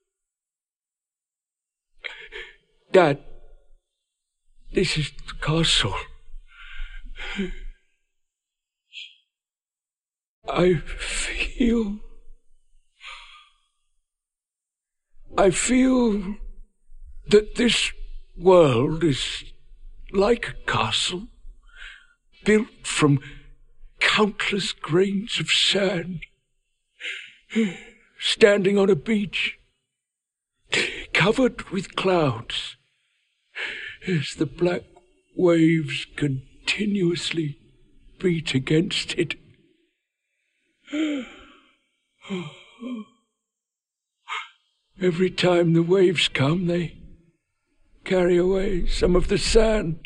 Dad, this is the castle. I feel... I feel that this world is like a castle, built from countless grains of sand, standing on a beach, covered with clouds, as the black waves continuously beat against it. Every time the waves come, they carry away some of the sand.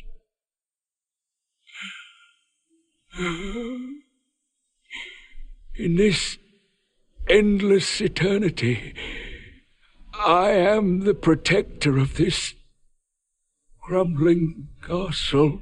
In this endless eternity, I am the protector of this crumbling castle.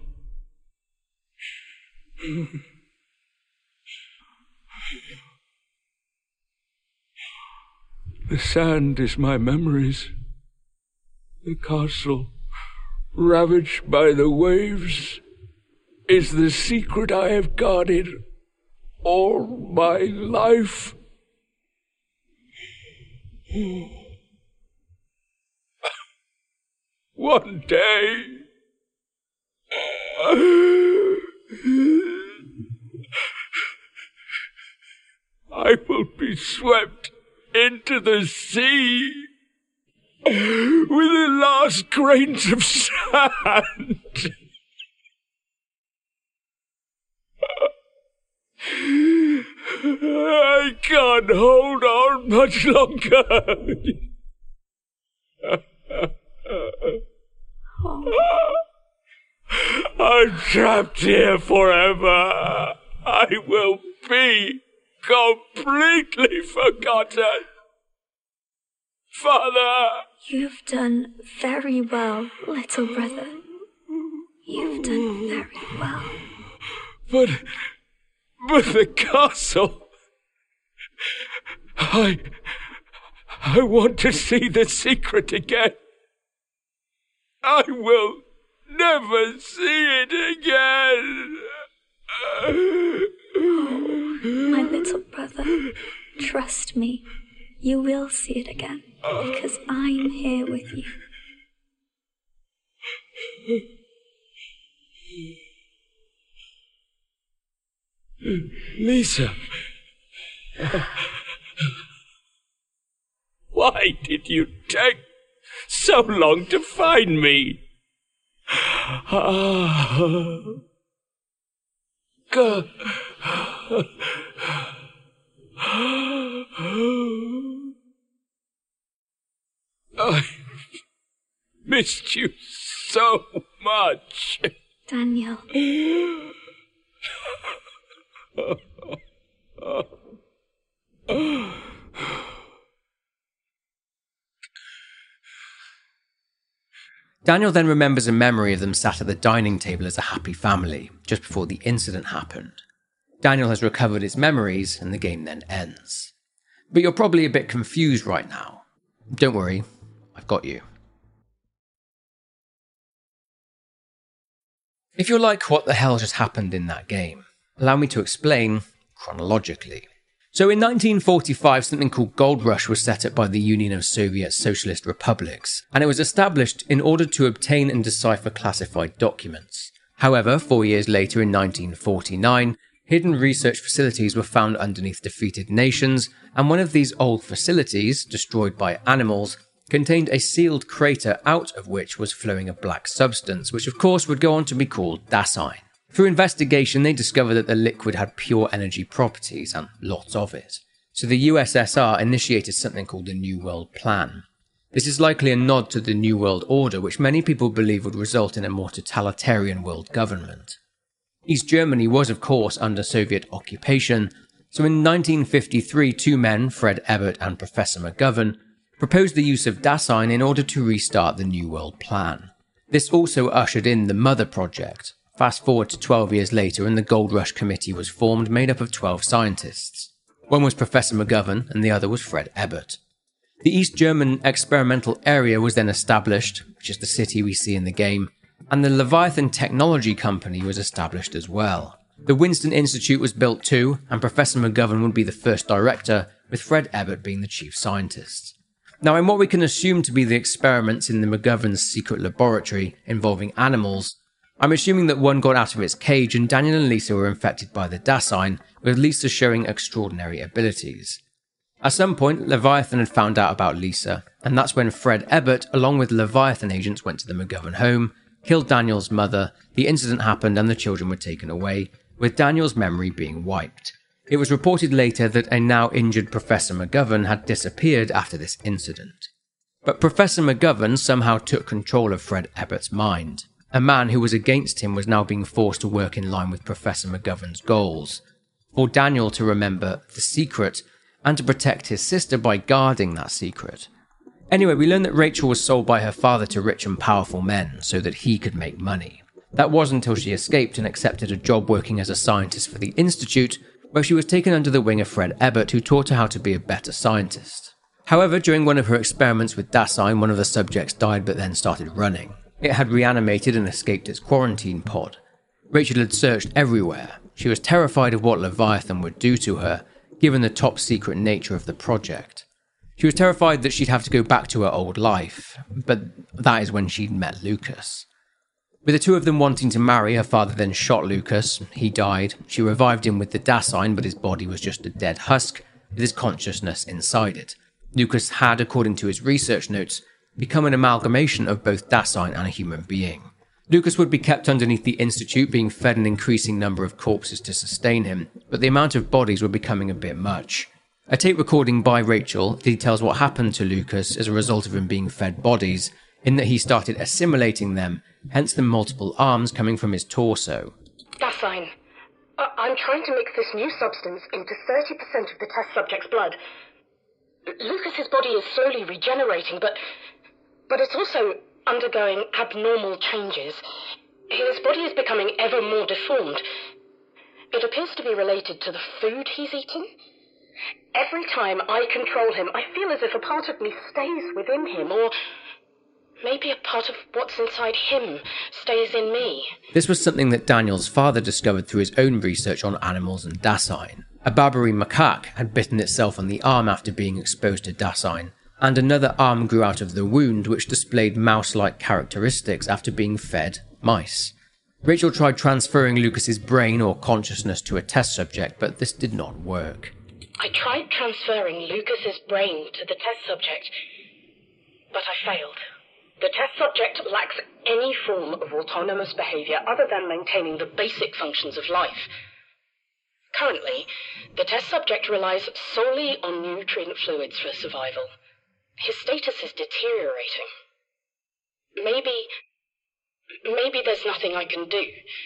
The sand is my memories. The castle, ravaged by the waves, is the secret I have guarded all my life. One day, I will be swept into the sea with the last grains of sand. I can't hold on much longer. Oh. I'm trapped here forever. I will be completely forgotten. Father! You've done very well, little brother. You've done very well. But... but the castle... I... I want to see the secret again. I will never see it again. Oh, my little brother, trust me, you will see it again, because I'm here with you. Lisa, why did you take so long to find me? Ah. God. I missed you so much. Daniel. Daniel then remembers a memory of them sat at the dining table as a happy family, just before the incident happened. Daniel has recovered his memories, and the game then ends. But you're probably a bit confused right now. Don't worry, I've got you. If you're like, what the hell just happened in that game? Allow me to explain chronologically. So in nineteen forty-five, something called Gold Rush was set up by the Union of Soviet Socialist Republics, and it was established in order to obtain and decipher classified documents. However, four years later in nineteen forty-nine, hidden research facilities were found underneath defeated nations, and one of these old facilities, destroyed by animals, contained a sealed crater out of which was flowing a black substance, which of course would go on to be called dacine. Through investigation, they discovered that the liquid had pure energy properties, and lots of it. So the U S S R initiated something called the New World Plan. This is likely a nod to the New World Order, which many people believe would result in a more totalitarian world government. East Germany was of course under Soviet occupation, so in nineteen fifty-three two men, Fred Ebert and Professor McGovern, proposed the use of dacine in order to restart the New World Plan. This also ushered in the Mother Project. Fast forward to twelve years later and the Gold Rush Committee was formed, made up of twelve scientists. One was Professor McGovern and the other was Fred Ebert. The East German Experimental Area was then established, which is the city we see in the game, and the Leviathan Technology Company was established as well. The Winston Institute was built too, and Professor McGovern would be the first director, with Fred Ebert being the chief scientist. Now, in what we can assume to be the experiments in the McGovern's secret laboratory involving animals, I'm assuming that one got out of its cage and Daniel and Lisa were infected by the dacine, with Lisa showing extraordinary abilities. At some point, Leviathan had found out about Lisa, and that's when Fred Ebert, along with Leviathan agents, went to the McGovern home, killed Daniel's mother, the incident happened and the children were taken away, with Daniel's memory being wiped. It was reported later that a now injured Professor McGovern had disappeared after this incident. But Professor McGovern somehow took control of Fred Ebert's mind. A man who was against him was now being forced to work in line with Professor McGovern's goals. For Daniel to remember the secret, and to protect his sister by guarding that secret. Anyway, we learn that Rachel was sold by her father to rich and powerful men, so that he could make money. That was until she escaped and accepted a job working as a scientist for the Institute, where she was taken under the wing of Fred Ebert, who taught her how to be a better scientist. However, during one of her experiments with dacine, one of the subjects died but then started running. It had reanimated and escaped its quarantine pod. Rachel had searched everywhere. She was terrified of what Leviathan would do to her, given the top secret nature of the project. She was terrified that she'd have to go back to her old life, but that is when she'd met Lucas. With the two of them wanting to marry, her father then shot Lucas. He died. She revived him with the dacine, but his body was just a dead husk, with his consciousness inside it. Lucas had, according to his research notes, become an amalgamation of both dacine and a human being. Lucas would be kept underneath the Institute, being fed an increasing number of corpses to sustain him, but the amount of bodies were becoming a bit much. A tape recording by Rachel details what happened to Lucas as a result of him being fed bodies, in that he started assimilating them, hence the multiple arms coming from his torso. Dacine. I- I'm trying to mix this new substance into thirty percent of the test subject's blood. Lucas's body is slowly regenerating, but... but it's also undergoing abnormal changes. His body is becoming ever more deformed. It appears to be related to the food he's eating. Every time I control him, I feel as if a part of me stays within him, or maybe a part of what's inside him stays in me. This was something that Daniel's father discovered through his own research on animals and dacine. A Barbary macaque had bitten itself on the arm after being exposed to dacine, and another arm grew out of the wound, which displayed mouse-like characteristics after being fed mice. Rachel tried transferring Lucas's brain or consciousness to a test subject, but this did not work. I tried transferring Lucas's brain to the test subject, but I failed. The test subject lacks any form of autonomous behavior other than maintaining the basic functions of life. Currently, the test subject relies solely on nutrient fluids for survival. His status is deteriorating. Maybe... maybe there's nothing I can do.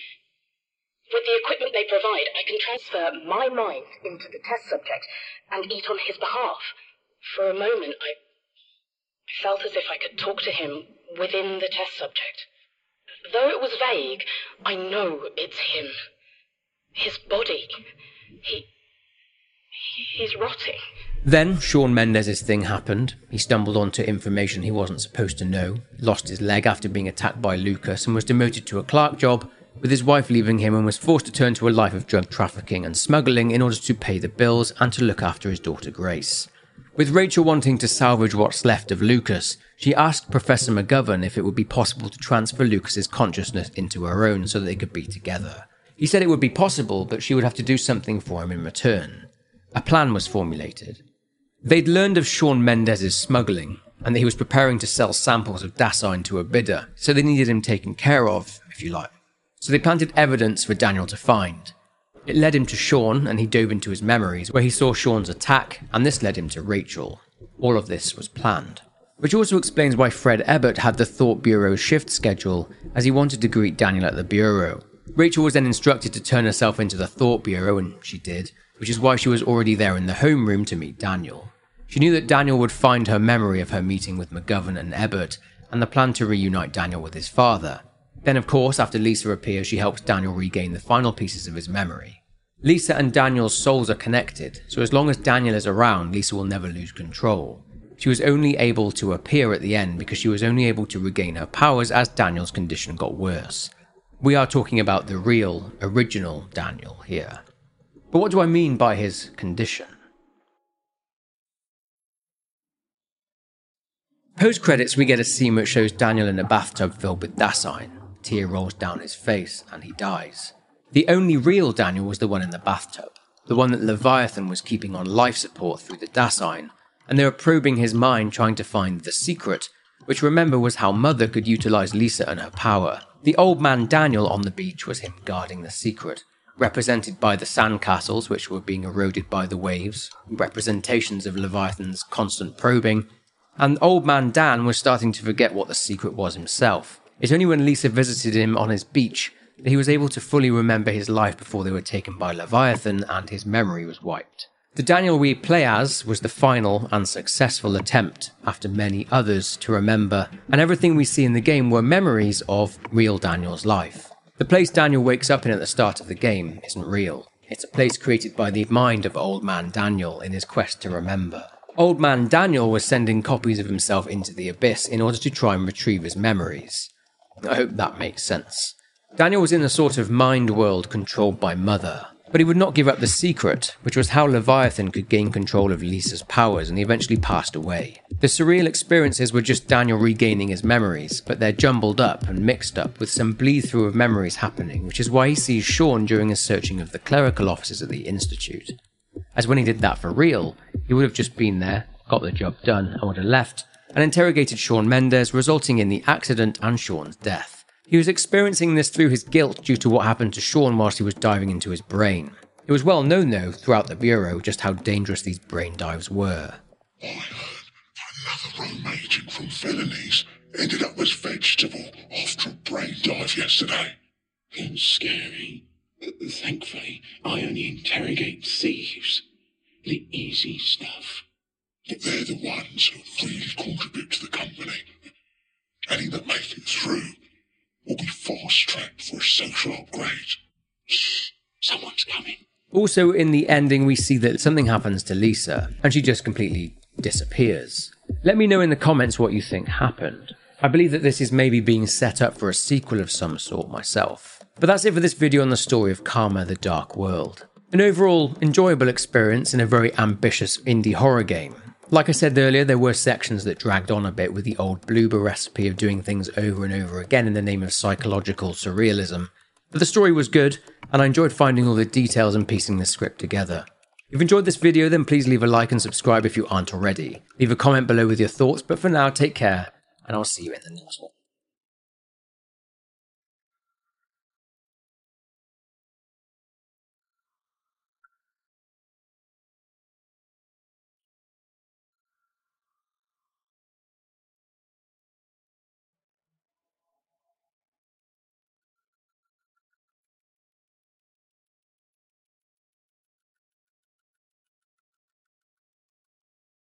With the equipment they provide, I can transfer my mind into the test subject and eat on his behalf. For a moment, I felt as if I could talk to him within the test subject. Though it was vague, I know it's him. His body. He... he's rotting. Then Shawn Mendes' thing happened. He stumbled onto information he wasn't supposed to know, lost his leg after being attacked by Lucas, and was demoted to a clerk job, with his wife leaving him, and was forced to turn to a life of drug trafficking and smuggling in order to pay the bills and to look after his daughter Grace. With Rachel wanting to salvage what's left of Lucas, she asked Professor McGovern if it would be possible to transfer Lucas's consciousness into her own so that they could be together. He said it would be possible, but she would have to do something for him in return. A plan was formulated. They'd learned of Shawn Mendes' smuggling, and that he was preparing to sell samples of Dasein to a bidder, so they needed him taken care of, if you like. So they planted evidence for Daniel to find. It led him to Shawn, and he dove into his memories, where he saw Shawn's attack, and this led him to Rachel. All of this was planned. Which also explains why Fred Ebert had the Thought Bureau's shift schedule, as he wanted to greet Daniel at the Bureau. Rachel was then instructed to turn herself into the Thought Bureau, and she did, which is why she was already there in the homeroom to meet Daniel. She knew that Daniel would find her memory of her meeting with McGovern and Ebert, and the plan to reunite Daniel with his father. Then, of course, after Lisa appears, she helps Daniel regain the final pieces of his memory. Lisa and Daniel's souls are connected, so as long as Daniel is around, Lisa will never lose control. She was only able to appear at the end because she was only able to regain her powers as Daniel's condition got worse. We are talking about the real, original Daniel here. But what do I mean by his condition? Post-credits, we get a scene which shows Daniel in a bathtub filled with Dasein. A tear rolls down his face, and he dies. The only real Daniel was the one in the bathtub, the one that Leviathan was keeping on life support through the Dasein, and they were probing his mind trying to find the secret, which remember was how Mother could utilize Lisa and her power. The old man Daniel on the beach was him guarding the secret, represented by the sandcastles which were being eroded by the waves, representations of Leviathan's constant probing, and old man Dan was starting to forget what the secret was himself. It's only when Lisa visited him on his beach that he was able to fully remember his life before they were taken by Leviathan and his memory was wiped. The Daniel we play as was the final and successful attempt, after many others, to remember, and everything we see in the game were memories of real Daniel's life. The place Daniel wakes up in at the start of the game isn't real. It's a place created by the mind of old man Daniel in his quest to remember. Old man Daniel was sending copies of himself into the abyss in order to try and retrieve his memories. I hope that makes sense. Daniel was in a sort of mind world controlled by Mother, but he would not give up the secret, which was how Leviathan could gain control of Lisa's powers, and he eventually passed away. The surreal experiences were just Daniel regaining his memories, but they're jumbled up and mixed up with some bleed-through of memories happening, which is why he sees Shawn during his searching of the clerical offices at the Institute. As when he did that for real, he would have just been there, got the job done, and would have left, and interrogated Shawn Mendes, resulting in the accident and Shawn's death. He was experiencing this through his guilt due to what happened to Shawn whilst he was diving into his brain. It was well known, though, throughout the Bureau just how dangerous these brain dives were. I heard that another Rome agent from Felonies ended up as vegetable after a brain dive yesterday. It's scary. Thankfully, I only interrogate thieves. The easy stuff. But they're the ones who really contribute to the company. Any that make it through will be fast-tracked for a social upgrade. Shh, someone's coming. Also, in the ending, we see that something happens to Lisa, and she just completely disappears. Let me know in the comments what you think happened. I believe that this is maybe being set up for a sequel of some sort myself. But that's it for this video on the story of Karma the Dark World. An overall enjoyable experience in a very ambitious indie horror game. Like I said earlier, there were sections that dragged on a bit with the old Bloober recipe of doing things over and over again in the name of psychological surrealism. But the story was good, and I enjoyed finding all the details and piecing the script together. If you enjoyed this video, then please leave a like and subscribe if you aren't already. Leave a comment below with your thoughts, but for now, take care, and I'll see you in the next one.